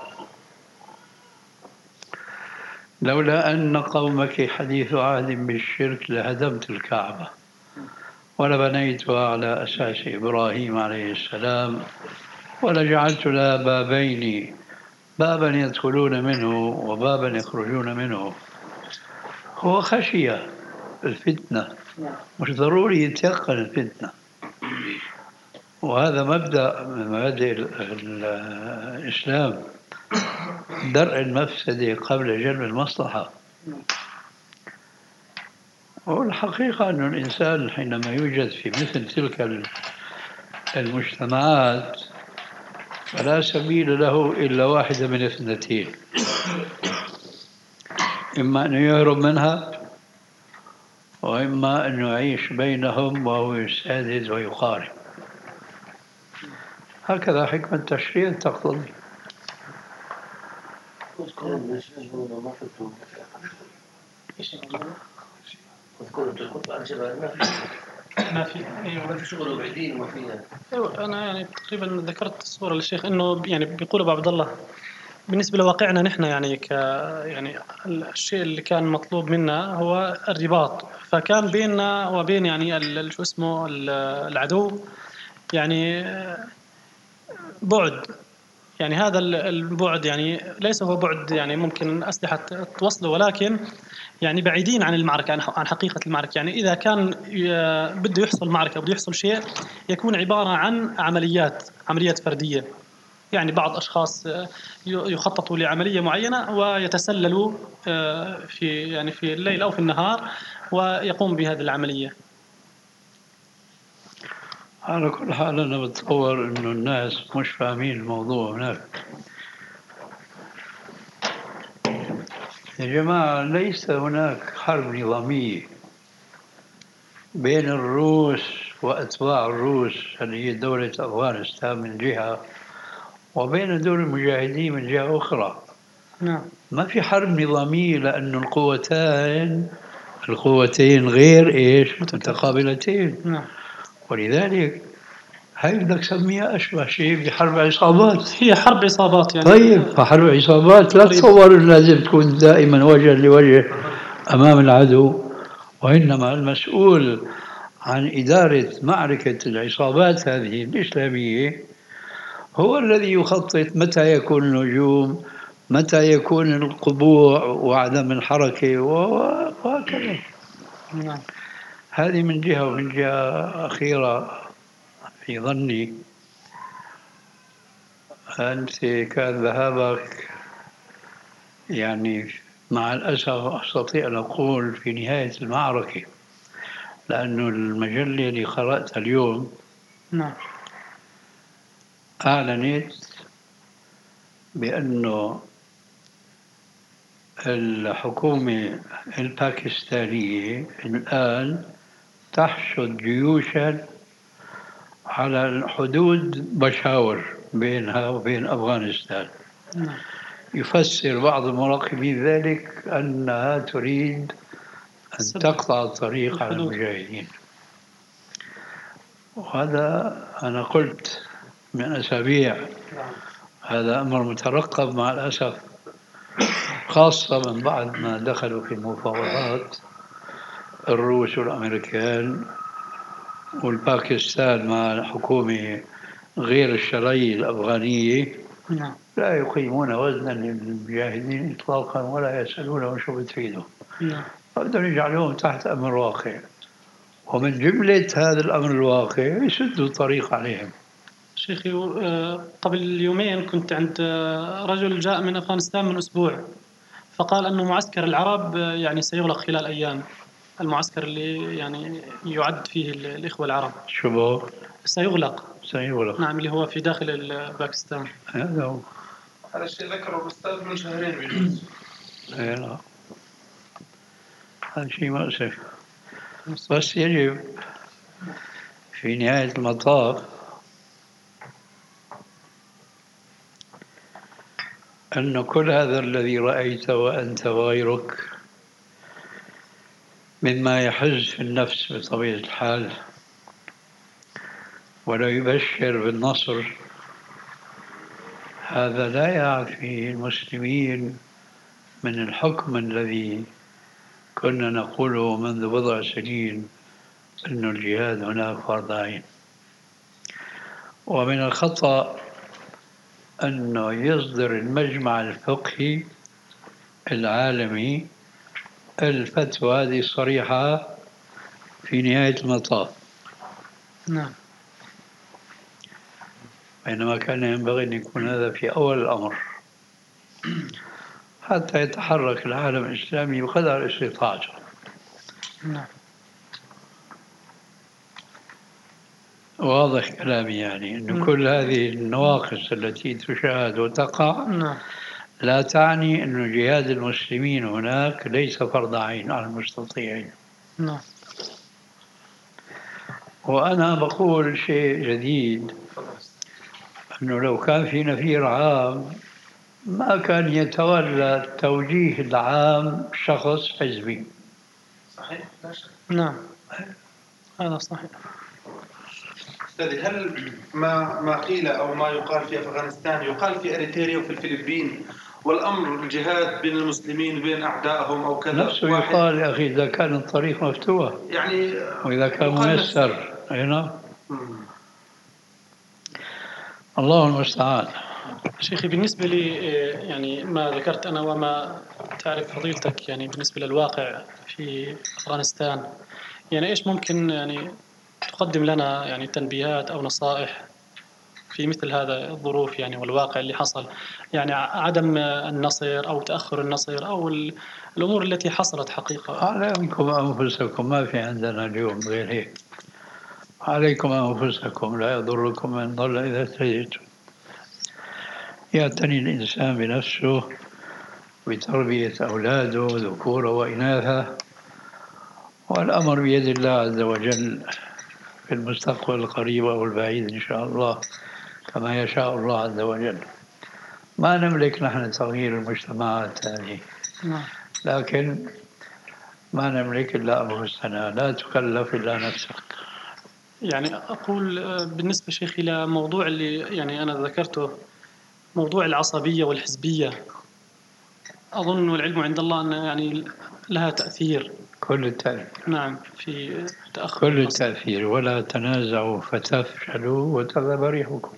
لولا أن قومك حديث عهد بالشرك لهدمت الكعبة ولبنيتها على أساس إبراهيم عليه السلام ولجعلت لها بابين، بابا يدخلون منه وبابا يخرجون منه. هو خشي الفتنة، مش ضروري يتيقن الفتنة، وهذا مبدأ من مبادئ الإسلام، درء المفسدة قبل جلب المصلحة. والحقيقة أن الإنسان حينما يوجد في مثل تلك المجتمعات فلا سبيل له إلا واحدة من اثنتين: إما أن يهرب منها، وإما أن يعيش بينهم وهو يسادد ويقارب. هكذا حكمة التشريع تقتضي. ما في. أيوة. شغله بعيدين وما فيها. أيوة، أنا يعني تقريبا ذكرت الصورة للشيخ إنه يعني بيقول أبو عبد الله بالنسبة لواقعنا نحن يعني يعني الشيء اللي كان مطلوب منا هو الرباط، فكان بيننا وبين يعني شو اسمه العدو يعني بعد. يعني هذا البعد يعني ليس هو بعد يعني ممكن أسلحة توصله، ولكن يعني بعيدين عن المعركة، عن حقيقة المعركة. يعني إذا كان بده يحصل معركة، بده يحصل شيء، يكون عبارة عن عمليات فردية. يعني بعض أشخاص يخططوا لعملية معينة ويتسللوا في الليل أو في النهار ويقوم بهذه العملية. على كل حال أنا بتصور أنه الناس مش فاهمين الموضوع هناك. يا جماعة، ليس هناك حرب نظامية بين الروس وأتباع الروس اللي هي دولة أفغانستان من جهة، وبين دول المجاهدين من جهة أخرى. نعم. ما في حرب نظامية، لأن القوتين غير إيش؟ متقابلتين. نعم. ولذلك هاي بدك تسميها أشبه شيء بحرب عصابات. هي حرب عصابات يعني. طيب، فحرب عصابات لا تصور لازم تكون دائما وجها لوجه أمام العدو، وإنما المسؤول عن إدارة معركة العصابات هذه الإسلامية هو الذي يخطط متى يكون الهجوم، متى يكون القبوع وعدم الحركة وهكذا. نعم. هذه من جهة. ومن جهة أخيرة في ظني، أنت كان ذهابك يعني مع الأسف أستطيع أن أقول في نهاية المعركة، لأنه المجلة اللي قرأتها اليوم نعم. أعلنت بأنه الحكومة الباكستانية الآن تحشد جيوشا على الحدود بشاور بينها وبين أفغانستان. نعم. يفسر بعض المراقبين ذلك أنها تريد أن تقطع الطريق على المجاهدين. وهذا أنا قلت من أسابيع هذا أمر مترقب مع الأسف، خاصة من بعد ما دخلوا في المفاوضات الروس والأمريكان والباكستان مع الحكومة غير الشرعية الأفغانية. نعم. لا يقيمون وزنا للمجاهدين إطلاقا ولا يسألونهم شو بتفيدوا. نعم. بدهم يجعلوهم تحت أمر واقع، ومن جملة هذا الأمر الواقع يسدوا الطريق عليهم. شيخي، قبل يومين كنت عند رجل جاء من أفغانستان من أسبوع، فقال أنه معسكر العرب يعني سيغلق خلال أيام. المعسكر اللي يعني يعد فيه الإخوة العرب شو بو؟ سيغلق. نعم، اللي هو في داخل باكستان. هذا هو. هذا الشيء ذكره الأستاذ من شهرين بجوز. نعم. هذا شيء مؤسف. بس يجب في نهاية المطاف أن كل هذا الذي رأيته وأنت وغيرك مما يحز في النفس بطبيعة الحال ولا يبشر بالنصر، هذا لا يعفي المسلمين من الحكم الذي كنا نقوله منذ بضع سنين أن الجهاد هناك فرض عين. ومن الخطأ أنه يصدر المجمع الفقهي العالمي الفتوى هذه الصريحة في نهاية المطاف. نعم. بينما كان ينبغي أن يكون هذا في أول الأمر حتى يتحرك العالم الإسلامي بقدر استطاعته. نعم. واضح كلامي يعني أن كل هذه النواقص التي تشاهد وتقع لا تعني أن جهاد المسلمين هناك ليس فرض عين على المستطيعين. نعم. وأنا بقول شيء جديد، أنه لو كان في نفير عام ما كان يتولى التوجيه العام شخص حزبي. صحيح، لا شك. نعم، هذا صحيح. أستاذي، هل ما قيل أو ما يقال في أفغانستان يقال في أريتريا وفي الفلبين، والأمر الجهاد بين المسلمين وبين أعدائهم أو كذا؟ نفسه يقال يا أخي إذا كان الطريق مفتوح يعني وإذا كان ميسر. هنا الله المستعان. شيخي، بالنسبة لي يعني ما ذكرت أنا وما تعرف فضيلتك يعني بالنسبة للواقع في أفغانستان، يعني إيش ممكن يعني تقدم لنا يعني تنبيهات أو نصائح في مثل هذا الظروف يعني والواقع اللي حصل، يعني عدم النصر أو تأخر النصر أو الأمور التي حصلت حقيقة. عليكم أنفسكم، ما في عندنا اليوم غير هيك. عليكم أنفسكم لا يضركم من ضل إذا اهتديتم. يعتني الإنسان بنفسه بتربية أولاده ذكورا وإناثا، والأمر بيد الله عز وجل في المستقبل القريب أو البعيد إن شاء الله كما يشاء الله عز وجل. ما نملك نحن تغيير المجتمعات هذه، لكن ما نملك إلا أنفسنا، لا تكلف إلا نفسك. يعني أقول بالنسبة شيخي لموضوع اللي يعني أنا ذكرته، موضوع العصبية والحزبية، أظن والعلم عند الله أن يعني لها تأثير. كل التأثير. نعم، في تأخر كل التأثير. ولا تنازعوا فتفشلوا وتذهب ريحكم.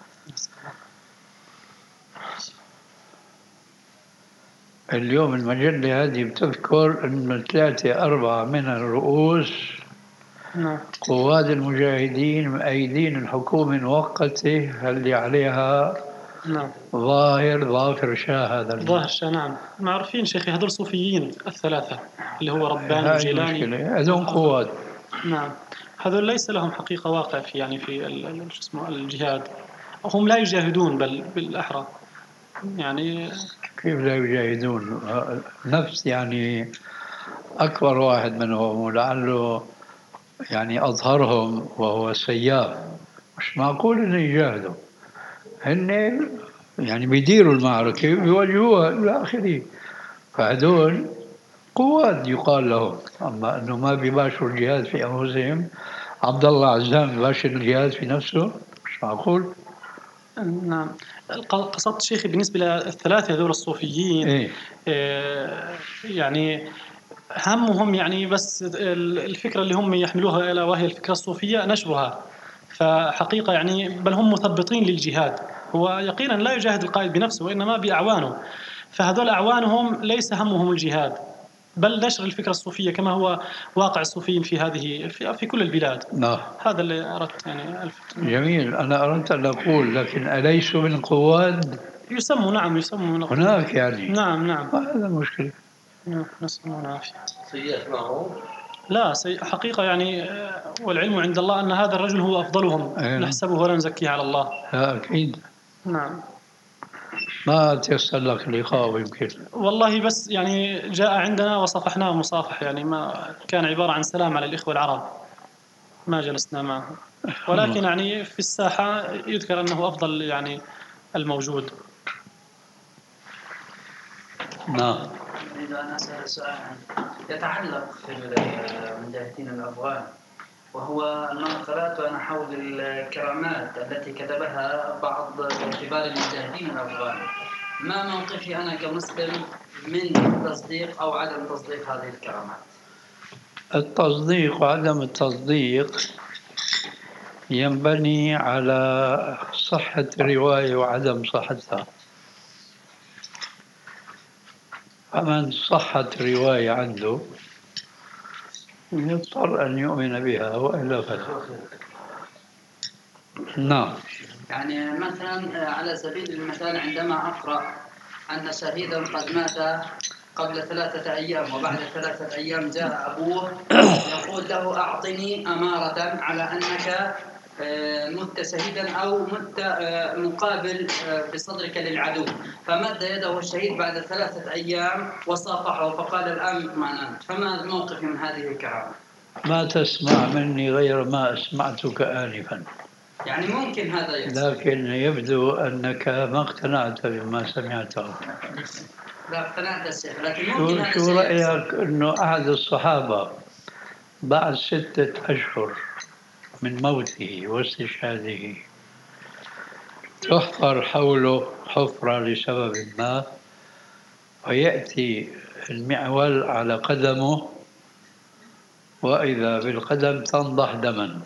اليوم المجلة هذه بتذكر أن 3-4 من الرؤوس قواد المجاهدين مأيدين الحكومة المؤقتة اللي عليها ظافر شاه. هذا ظاهر شاه، نعم، معروفين شيخي، هذول صوفيين الثلاثة اللي هو رباني وجيلاني، هذول قواد. نعم، هذول ليس لهم حقيقة واقع في يعني في شو اسمه الجهاد، هم لا يجاهدون بل بالأحرى يعني. كيف لا يجاهدون؟ نفس يعني أكبر واحد منهم ولعله يعني أظهرهم وهو السياف، مش معقول إنه يجاهدوا. هن يعني بيديروا المعركة بيواجهوها إلى آخره، فهدول قواد يقال لهم. أما أنه ما بيباشروا الجهاد في أنفسهم، عبد الله عزام بيباشر الجهاد في نفسه، مش معقول. نعم، قصدت شيخي بالنسبة للثلاثة هذول الصوفيين يعني همهم يعني بس الفكرة اللي هم يحملوها إلى وهي الفكرة الصوفية نشرها، فحقيقة يعني بل هم مثبطين للجهاد. هو يقينا لا يجاهد القائد بنفسه وإنما بأعوانه، فهذول أعوانهم ليس همهم الجهاد بل نشر الفكرة الصوفية كما هو واقع الصوفيين في هذه في كل البلاد. هذا اللي أردت يعني ألفت. جميل، أنا أردت أن أقول لكن أليسوا من قواد؟ يسموا، نعم، يسموا من هناك يعني. نعم هذا المشكلة. نسأل الله العافية. سيئات معه؟ لا، حقيقة يعني والعلم عند الله أن هذا الرجل هو أفضلهم. نحسبه ولا نزكيه على الله. أكيد. نعم. ما تيسر لك اللقاء يمكن. والله بس يعني جاء عندنا وصفحناه مصافح، يعني ما كان عبارة عن سلام على الإخوة العرب، ما جلسنا معه، ولكن يعني في الساحة يذكر أنه أفضل يعني الموجود. نعم. أريد أن أسأل سؤالا يتعلق في المجاهدين الأفغان، وهو أنه قرأت أنا حول الكرامات التي كتبها بعض كبار المجاهدين الأفغان. ما موقفي أنا كمسلم من تصديق أو عدم تصديق هذه الكرامات؟ التصديق وعدم التصديق ينبني على صحة الرواية وعدم صحتها. فمن صحت رواية عنده يضطر أن يؤمن بها وإلا فلا. نعم. يعني مثلا على سبيل المثال عندما أقرأ أن شهيدا قد مات قبل 3 أيام وبعد 3 أيام جاء أبوه يقول له أعطني أمارة على أنك مت شهيدا أو مت مقابل بصدرك للعدو، فمد يده الشهيد بعد 3 أيام وصافحه فقال الآن اطمأننت. فما موقفي من هذه الكرامة؟ ما تسمع مني غير ما أسمعتك آنفا. يعني ممكن هذا يحصل، لكن يبدو أنك ما اقتنعت بما سمعته. لا اقتنعت الشيخ، لكن ممكن هذا شو الشيء رأيك أنه أحد الصحابة بعد 6 أشهر من موته واستشهاده تحفر حوله حفرة لسبب ما، ويأتي المعول على قدمه وإذا بالقدم تنضح دما؟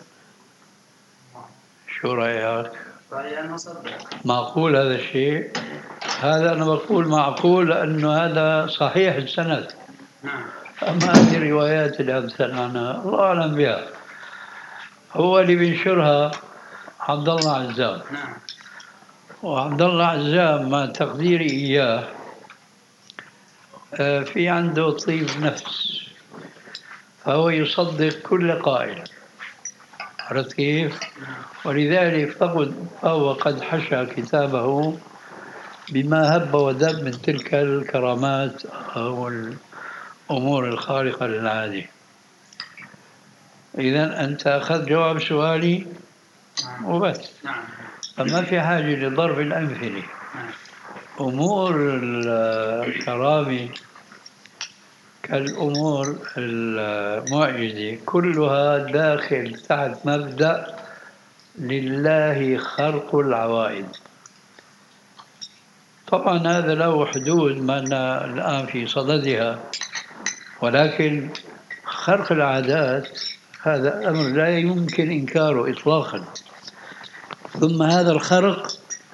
شو رأيك؟ رأيي أن أصدق. معقول هذا الشيء؟ هذا أنا بقول معقول لأنه هذا صحيح السند. نعم. أما هذه الروايات اللي عم سمعنا الله أعلم بها، هو اللي بينشرها عبد الله عزام. نعم. وعبد الله عزام ما تقديري إياه في عنده طيب نفس، فهو يصدق كل قائل. عرفت كيف؟ ولذلك فهو قد حشى كتابه بما هب ودب من تلك الكرامات أو الأمور الخارقة للعادة. إذا أنت أخذت جواب سؤالي وبس. نعم. فما في حاجة لضرب الأمثلة. أمور الكرامة كالأمور المعجزة كلها داخل تحت مبدأ لله خرق العوائد. طبعا هذا له حدود ما أنا الآن في صددها، ولكن خرق العادات هذا أمر لا يمكن إنكاره إطلاقا. ثم هذا الخرق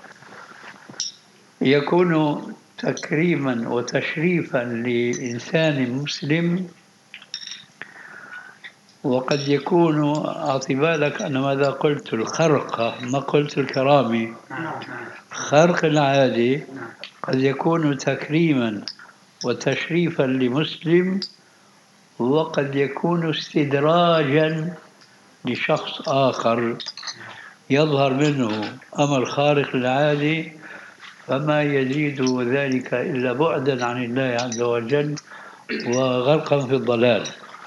يكون تكريما وتشريفا لإنسان مسلم، وقد يكون أعطي بالك أنا ماذا قلت؟ الخرق ما قلت الكرامة. خرق العادة قد يكون تكريما وتشريفا لمسلم، وقد يكون استدراجا لشخص آخر يظهر منه أمر خارق للعادة، فما يزيد ذلك إلا بعدا عن الله عز وجل وغرقا في الضلال.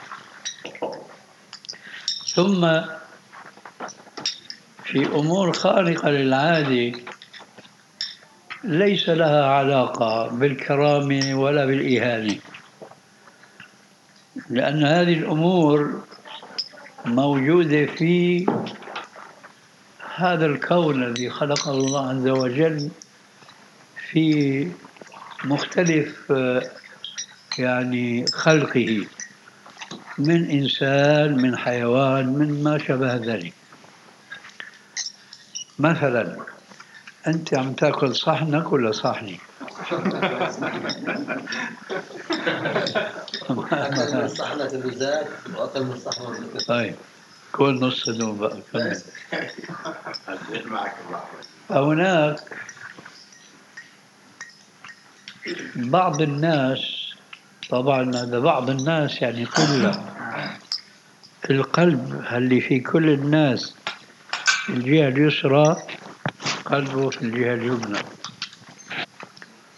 ثم في أمور خارقة للعادة ليس لها علاقة بالكرامة ولا بالإهانة، لأن هذه الأمور موجودة في هذا الكون الذي خلقه الله عز وجل في مختلف يعني خلقه، من إنسان من حيوان من ما شابه ذلك. مثلا أنت عم تأكل صحنك ولا صحني؟ أكل من صحنة بالذات وأكل من صحنة. طيب كل نص نوم بقى كمان. هناك بعض الناس، طبعا هذا بعض الناس يعني كله، القلب اللي في كل الناس الجهة اليسرى قلبه في الجهة اليمنى.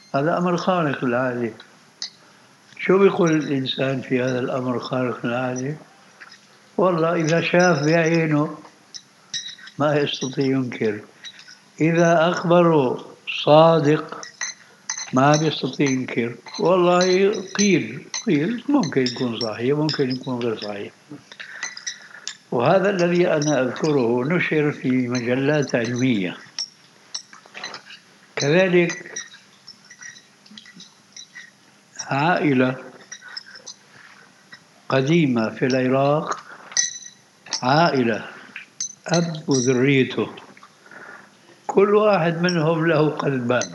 هذا أمر خارق للعادة. شو بيقول الإنسان في هذا الأمر الخارق للعادة؟ والله إذا شاف بعينه ما يستطيع ينكر، إذا أخبره صادق ما بيستطيع ينكر. والله قيل ممكن يكون صحيح ممكن يكون غير صحيح. وهذا الذي أنا أذكره نشر في مجلات علمية. كذلك عائلة قديمة في العراق، عائلة أب وذريته، كل واحد منهم له قلبان،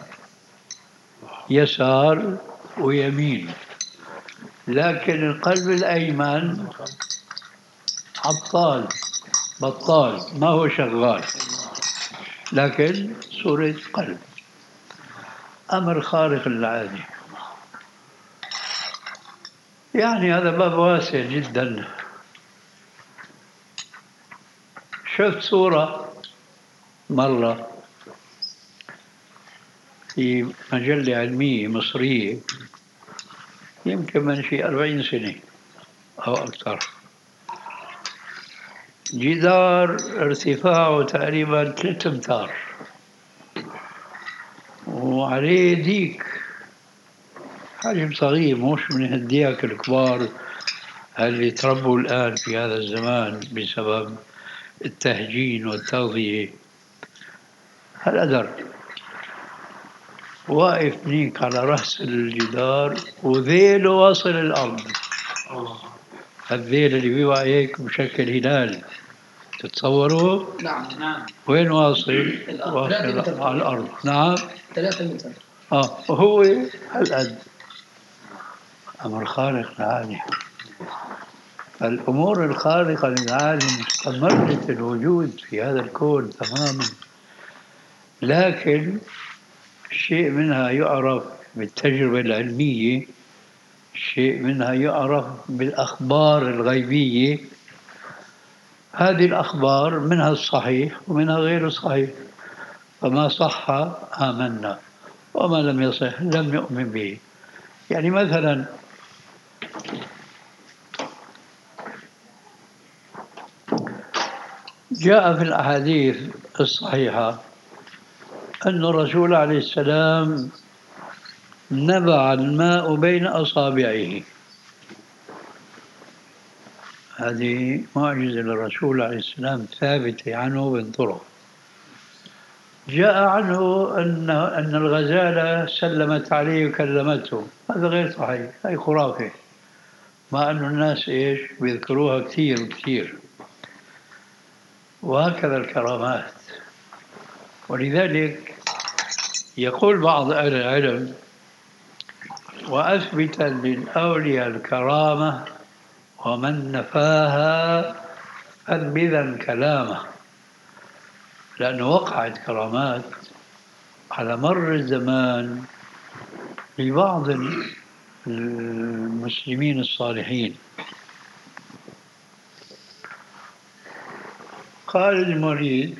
يسار ويمين، لكن القلب الأيمن عطال بطال ما هو شغال، لكن صورة قلب. أمر خارق للعادة. يعني هذا باب واسع جدا. شفت صورة مرة في مجلة علمية مصرية يمكن من شيء 40 سنة أو أكثر، جدار ارتفاعه تقريبا 3 أمتار وعليه ديك حجم صغير، مش من هالديك الكبار اللي تربوا الآن في هذا الزمان بسبب التهجين والتغذية. هالقدر واقف نيك على رأس الجدار وذيله واصل الأرض. الذيل اللي بيبقى هيك بشكل هلال، تتصوروا؟ نعم. وين واصل؟ واصل على الأرض. نعم 3 متر. وهو هالقد. أمر خارق للعادة. الأمور الخارقة للعالم مستمرة الوجود في هذا الكون تماما، لكن شيء منها يعرف بالتجربة العلمية، شيء منها يعرف بالأخبار الغيبية. هذه الأخبار منها الصحيح ومنها غير الصحيح، فما صح آمنا وما لم يصح لم نؤمن به. يعني مثلا جاء في الأحاديث الصحيحة أن الرسول عليه السلام نبع الماء بين أصابعه. هذه معجزة للرسول عليه السلام ثابتة عنه بانطرق. جاء عنه أن الغزالة سلمت عليه وكلمته، هذا غير صحيح، هذه خرافة، مع أن الناس بيذكروها كثير. وهكذا الكرامات. ولذلك يقول بعض أهل العلم: وأثبت للأولياء الكرامة ومن نفاها فانبذا كلامه. لأنه وقعت كرامات على مر الزمان لبعض المسلمين الصالحين. قال المريد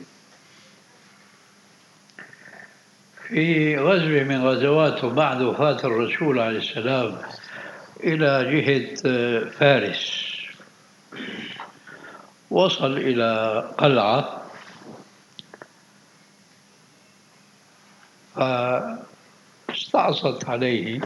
في غزوة من غزواته بعد وفاة الرسول عليه السلام إلى جهة فارس، وصل إلى قلعة فاستعصت عليه،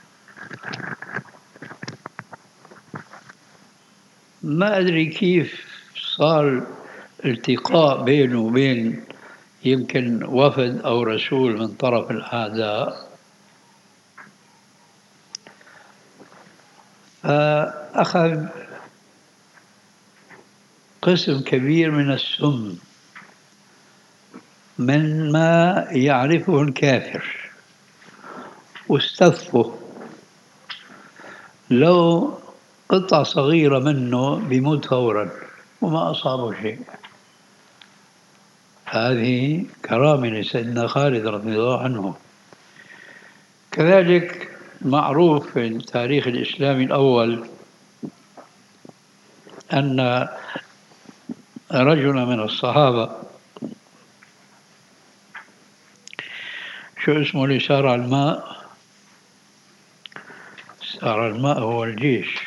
ما أدري كيف صار التقاء بينه وبين يمكن وفد أو رسول من طرف الأعداء، فأخذ قسم كبير من السم من ما يعرفه الكافر واستفه. لو قطعة صغيرة منه بيموت فورا وما أصابه شيء. هذه كرامة لسيدنا خالد رضي الله عنه. كذلك معروف في التاريخ الإسلامي الأول أن رجلا من الصحابة، شو اسمه اللي سار على الماء؟ على الماء هو الجيش.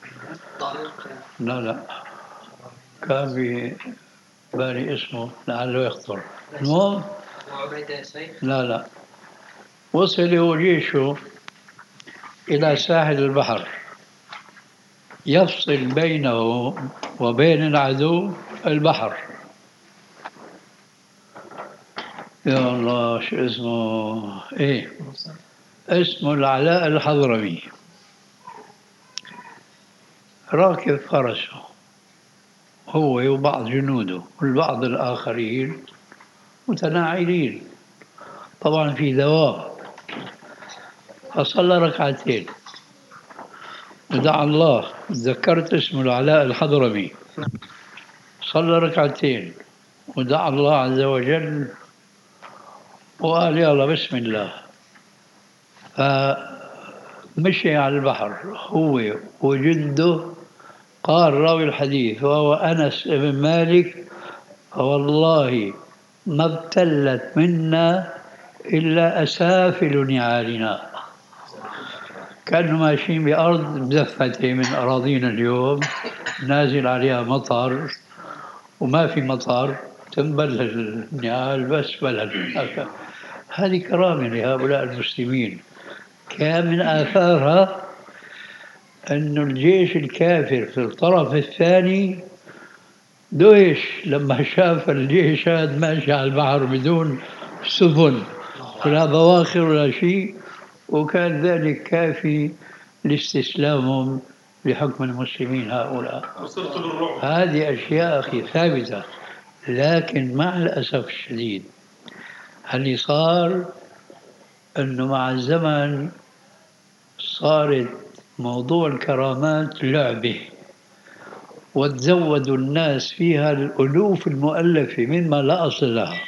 لا كان ببالي اسمه لعله يخطر. المهم لا وصل هو جيشه إلى ساحل البحر يفصل بينه وبين العدو البحر. يا الله شو اسمه؟ اسمه العلاء الحضرمي. راكب فرسه هو وبعض جنوده والبعض الآخرين متناعلين، طبعا في دوام. فصلى ركعتين ودعا الله، تذكرت اسمه العلاء الحضرمي. صلى ركعتين ودعا الله عز وجل وقال يلا بسم الله. فمشي على البحر هو وجده. قال راوي الحديث وهو أنس بن مالك فوالله ما ابتلت منا إلا أسافل نعالنا. كانوا ماشيين بأرض مزفتة من أراضينا اليوم، نازل عليها مطر وما في مطر، تنبل النعال بس بلد. هذه كرامة لهؤلاء المسلمين. كان من آثارها أن الجيش الكافر في الطرف الثاني دهش لما شاف الجيش هذا ماشي على البحر بدون سفن ولا بواخر ولا شيء، وكان ذلك كافي لاستسلامهم لحكم المسلمين هؤلاء. هذه أشياء أخي ثابتة، لكن مع الأسف الشديد اللي صار أنه مع الزمن صارت موضوع الكرامات لعبة، وتزود الناس فيها الألوف المؤلفة مما لا أصل لها،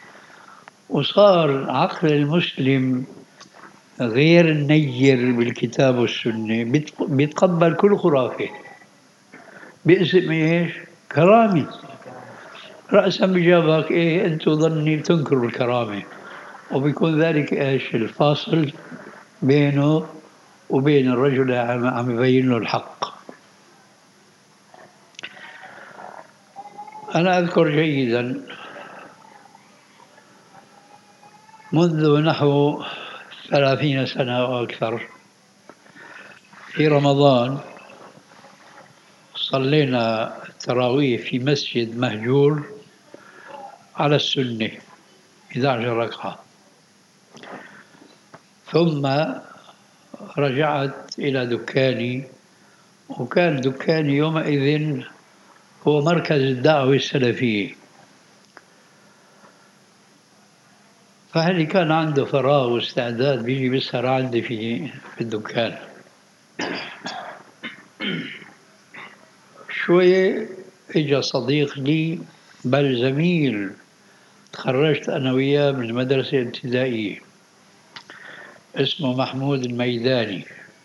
وصار عقل المسلم غير النير بالكتاب والسنة، بيتقبل كل خرافة باسم إيش؟ كرامة. رأسا بجابك أنتوا ظني تنكروا الكرامة، وبيكون ذلك إيش الفاصل بينه وبين الرجل عم يبين له الحق. أنا أذكر جيدا منذ نحو 30 سنة أو أكثر، في رمضان صلينا التراويح في مسجد مهجور على السنة 11 ركعة، ثم رجعت إلى دكاني، وكان دكاني يومئذ هو مركز الدعوة السلفية. فهل كان عنده فراغ واستعداد بيجي بيسهر عندي في الدكان. شوية إجا صديق لي بل زميل، تخرجت أنا وياه من المدرسة الابتدائية، اسمه محمود الميداني.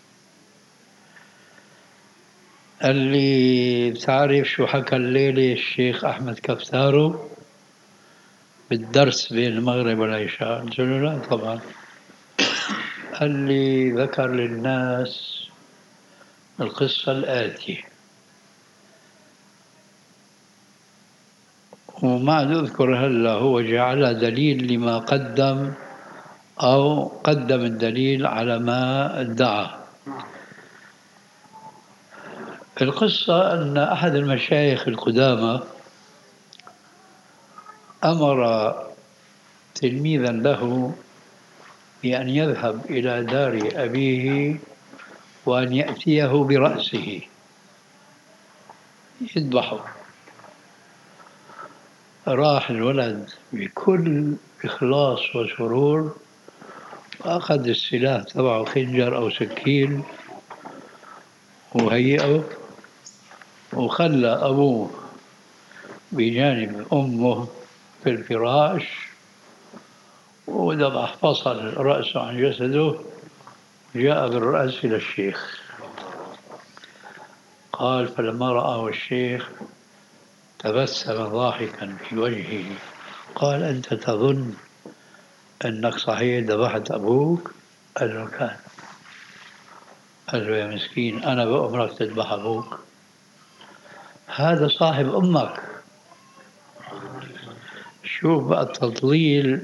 قال لي بتعرف شو حكى الليلة الشيخ أحمد كفتارو بالدرس بين المغرب والعشاء؟ قلت له لا طبعا. قال لي ذكر للناس القصة الآتية، وما أذكر هلا هو جعلها دليل لما قدم أو قدم الدليل على ما ادعى. القصة أن أحد المشايخ القدامى أمر تلميذا له بأن يذهب إلى دار أبيه وأن يأتيه برأسه يذبحه. راح الولد بكل إخلاص وسرور وأخذ السلاح تبعه، خنجر أو سكين، وهيئه، وخلى أبوه بجانب أمه في الفراش، وذبح فصل رأسه عن جسده، جاء بالرأس إلى الشيخ. قال فلما رآه الشيخ تبسم ضاحكا في وجهه، قال أنت تظن أنك صحيح ذبحت أبوك؟ قال له كان. قال له: يا مسكين، أنا بأمرك تذبح أبوك؟ هذا صاحب أمك. شوف بقى التضليل،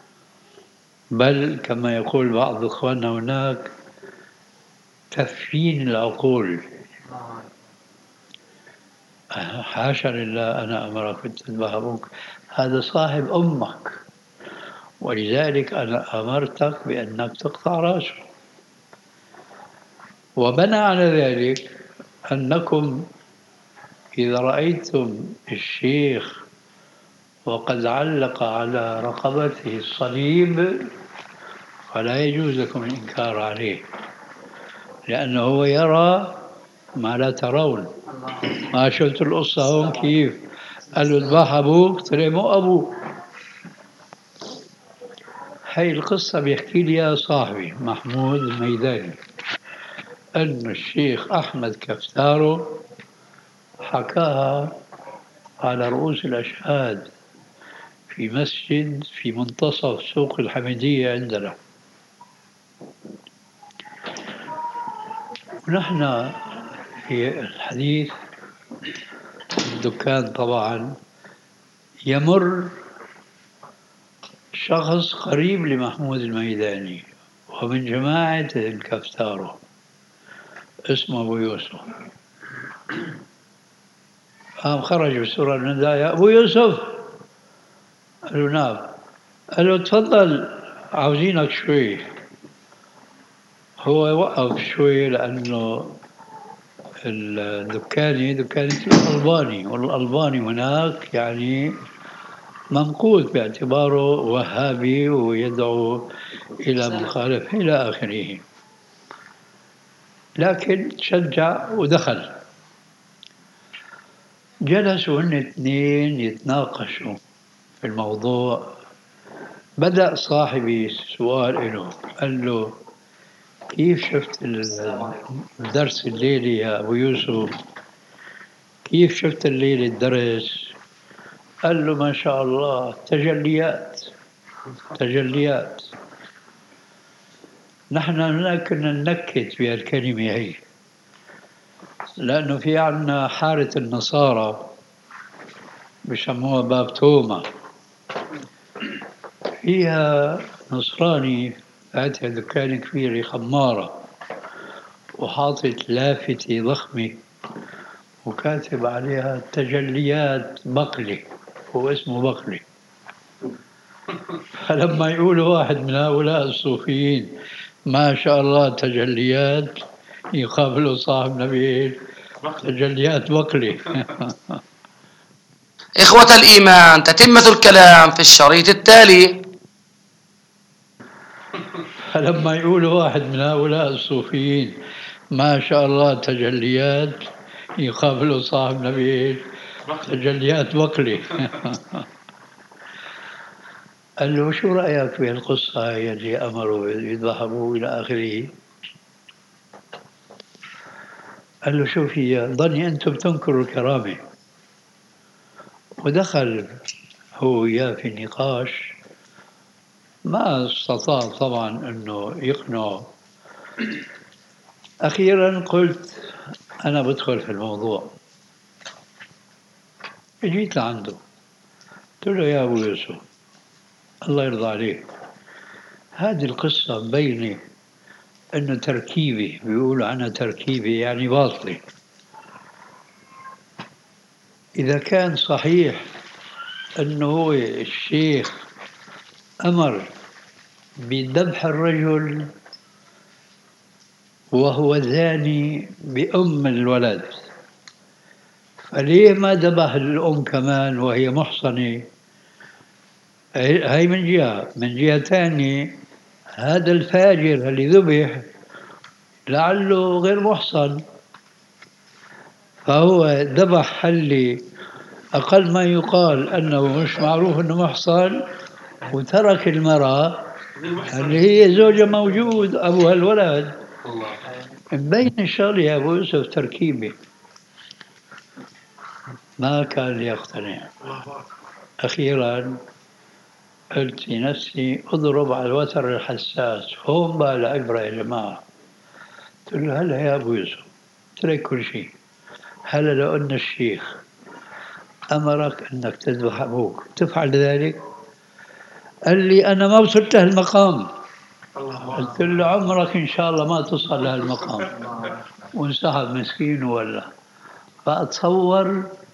بل كما يقول بعض إخواننا هناك تفهين العقول. حاشا لله أنا أمرك تذبح أبوك، هذا صاحب أمك، ولذلك أنا أمرتك بأنك تقطع رأسه. وبنى على ذلك أنكم إذا رأيتم الشيخ وقد علق على رقبته الصليب فلا يجوز لكم الإنكار عليه، لأنه هو يرى ما لا ترون. ما شفت القصة هون كيف؟ قال له: اذبح أبوك، طلع مو أبوك. هاي القصة بيحكي لي يا صاحبي محمود الميداني أن الشيخ أحمد كفتارو حكاها على رؤوس الأشهاد في مسجد في منتصف سوق الحميدية عندنا. ونحن في الحديث الدكان طبعا يمر شخص قريب لمحمود الميداني ومن جماعة الكفتارو اسمه أبو يوسف. قام خرج بسرعة من يا أبو يوسف. قال له: نعم. قال له: تفضل، عاوزينك شوي. هو وقف شوي لأنه الدكاني دكانة الألباني، والألباني هناك يعني ممقوت باعتباره وهابي ويدعو إلى مخالفة إلى آخره، لكن تشجع ودخل. جلسوا هن اثنين يتناقشوا في الموضوع. بدأ صاحبي سؤال له، قال له: كيف شفت الدرس الليلي يا أبو يوسف؟ كيف شفت الليلة الدرس؟ قال له: ما شاء الله، تجليات تجليات. نحن هناك كنا ننكت بهالكلمة هي، لأنه في عنا حارة النصارى بسموها باب توما، فيها نصراني فاتح دكان كبير خمارة وحاطط لافتة ضخمة وكاتب عليها تجليات بقلي، هو اسمه بقلي. فلما يقول واحد من هؤلاء الصوفيين: ما شاء الله تجليات، يقابله صاحب نبيل: تجليات بقلي. إخوة الإيمان، تتمة الكلام في الشريط التالي. فلما يقول واحد من هؤلاء الصوفيين: ما شاء الله تجليات، يقابله صاحب نبيل: تجليات بقلي. قال له: شو رأيك في القصة اللي أمروا يذبحوا إلى آخره؟ قال له: شوف، هي ظني أنتم تنكروا الكرامة. ودخل هو وياه في نقاش، ما استطاع طبعا أنه يقنعه. أخيرا قلت: أنا بدخل في الموضوع. جيت لعنده قلت له: يا أبو يوسف، الله يرضى عليك، هذه القصة مبينة أنه تركيبي، بيقولوا عنها تركيبي يعني باطلة. إذا كان صحيح أنه هو الشيخ أمر بذبح الرجل وهو زاني بأم الولد، فليه ما ذبح الأم كمان وهي محصنة؟ هاي من جهة. من جهة ثانية، هذا الفاجر اللي ذبح لعله غير محصن، فهو ذبح اللي أقل ما يقال أنه مش معروف أنه محصن، وترك المرأة اللي هي زوجة موجود أبوها الولد. مبين الشغل يا أبو يوسف تركيبي. ما كان ليقتنع. أخيرا قلت في نفسي: اضرب على الوتر الحساس. هون بقى العبرة يا جماعة. قلت له هلا يا أبو يوسف اترك كل شيء، هلا لو أن الشيخ أمرك أنك تذبح أبوك تفعل ذلك؟ قال لي أنا ما وصلت لهالمقام. قلت له عمرك إن شاء الله ما تصل لهالمقام، وانسحب مسكين ولا. فأتصور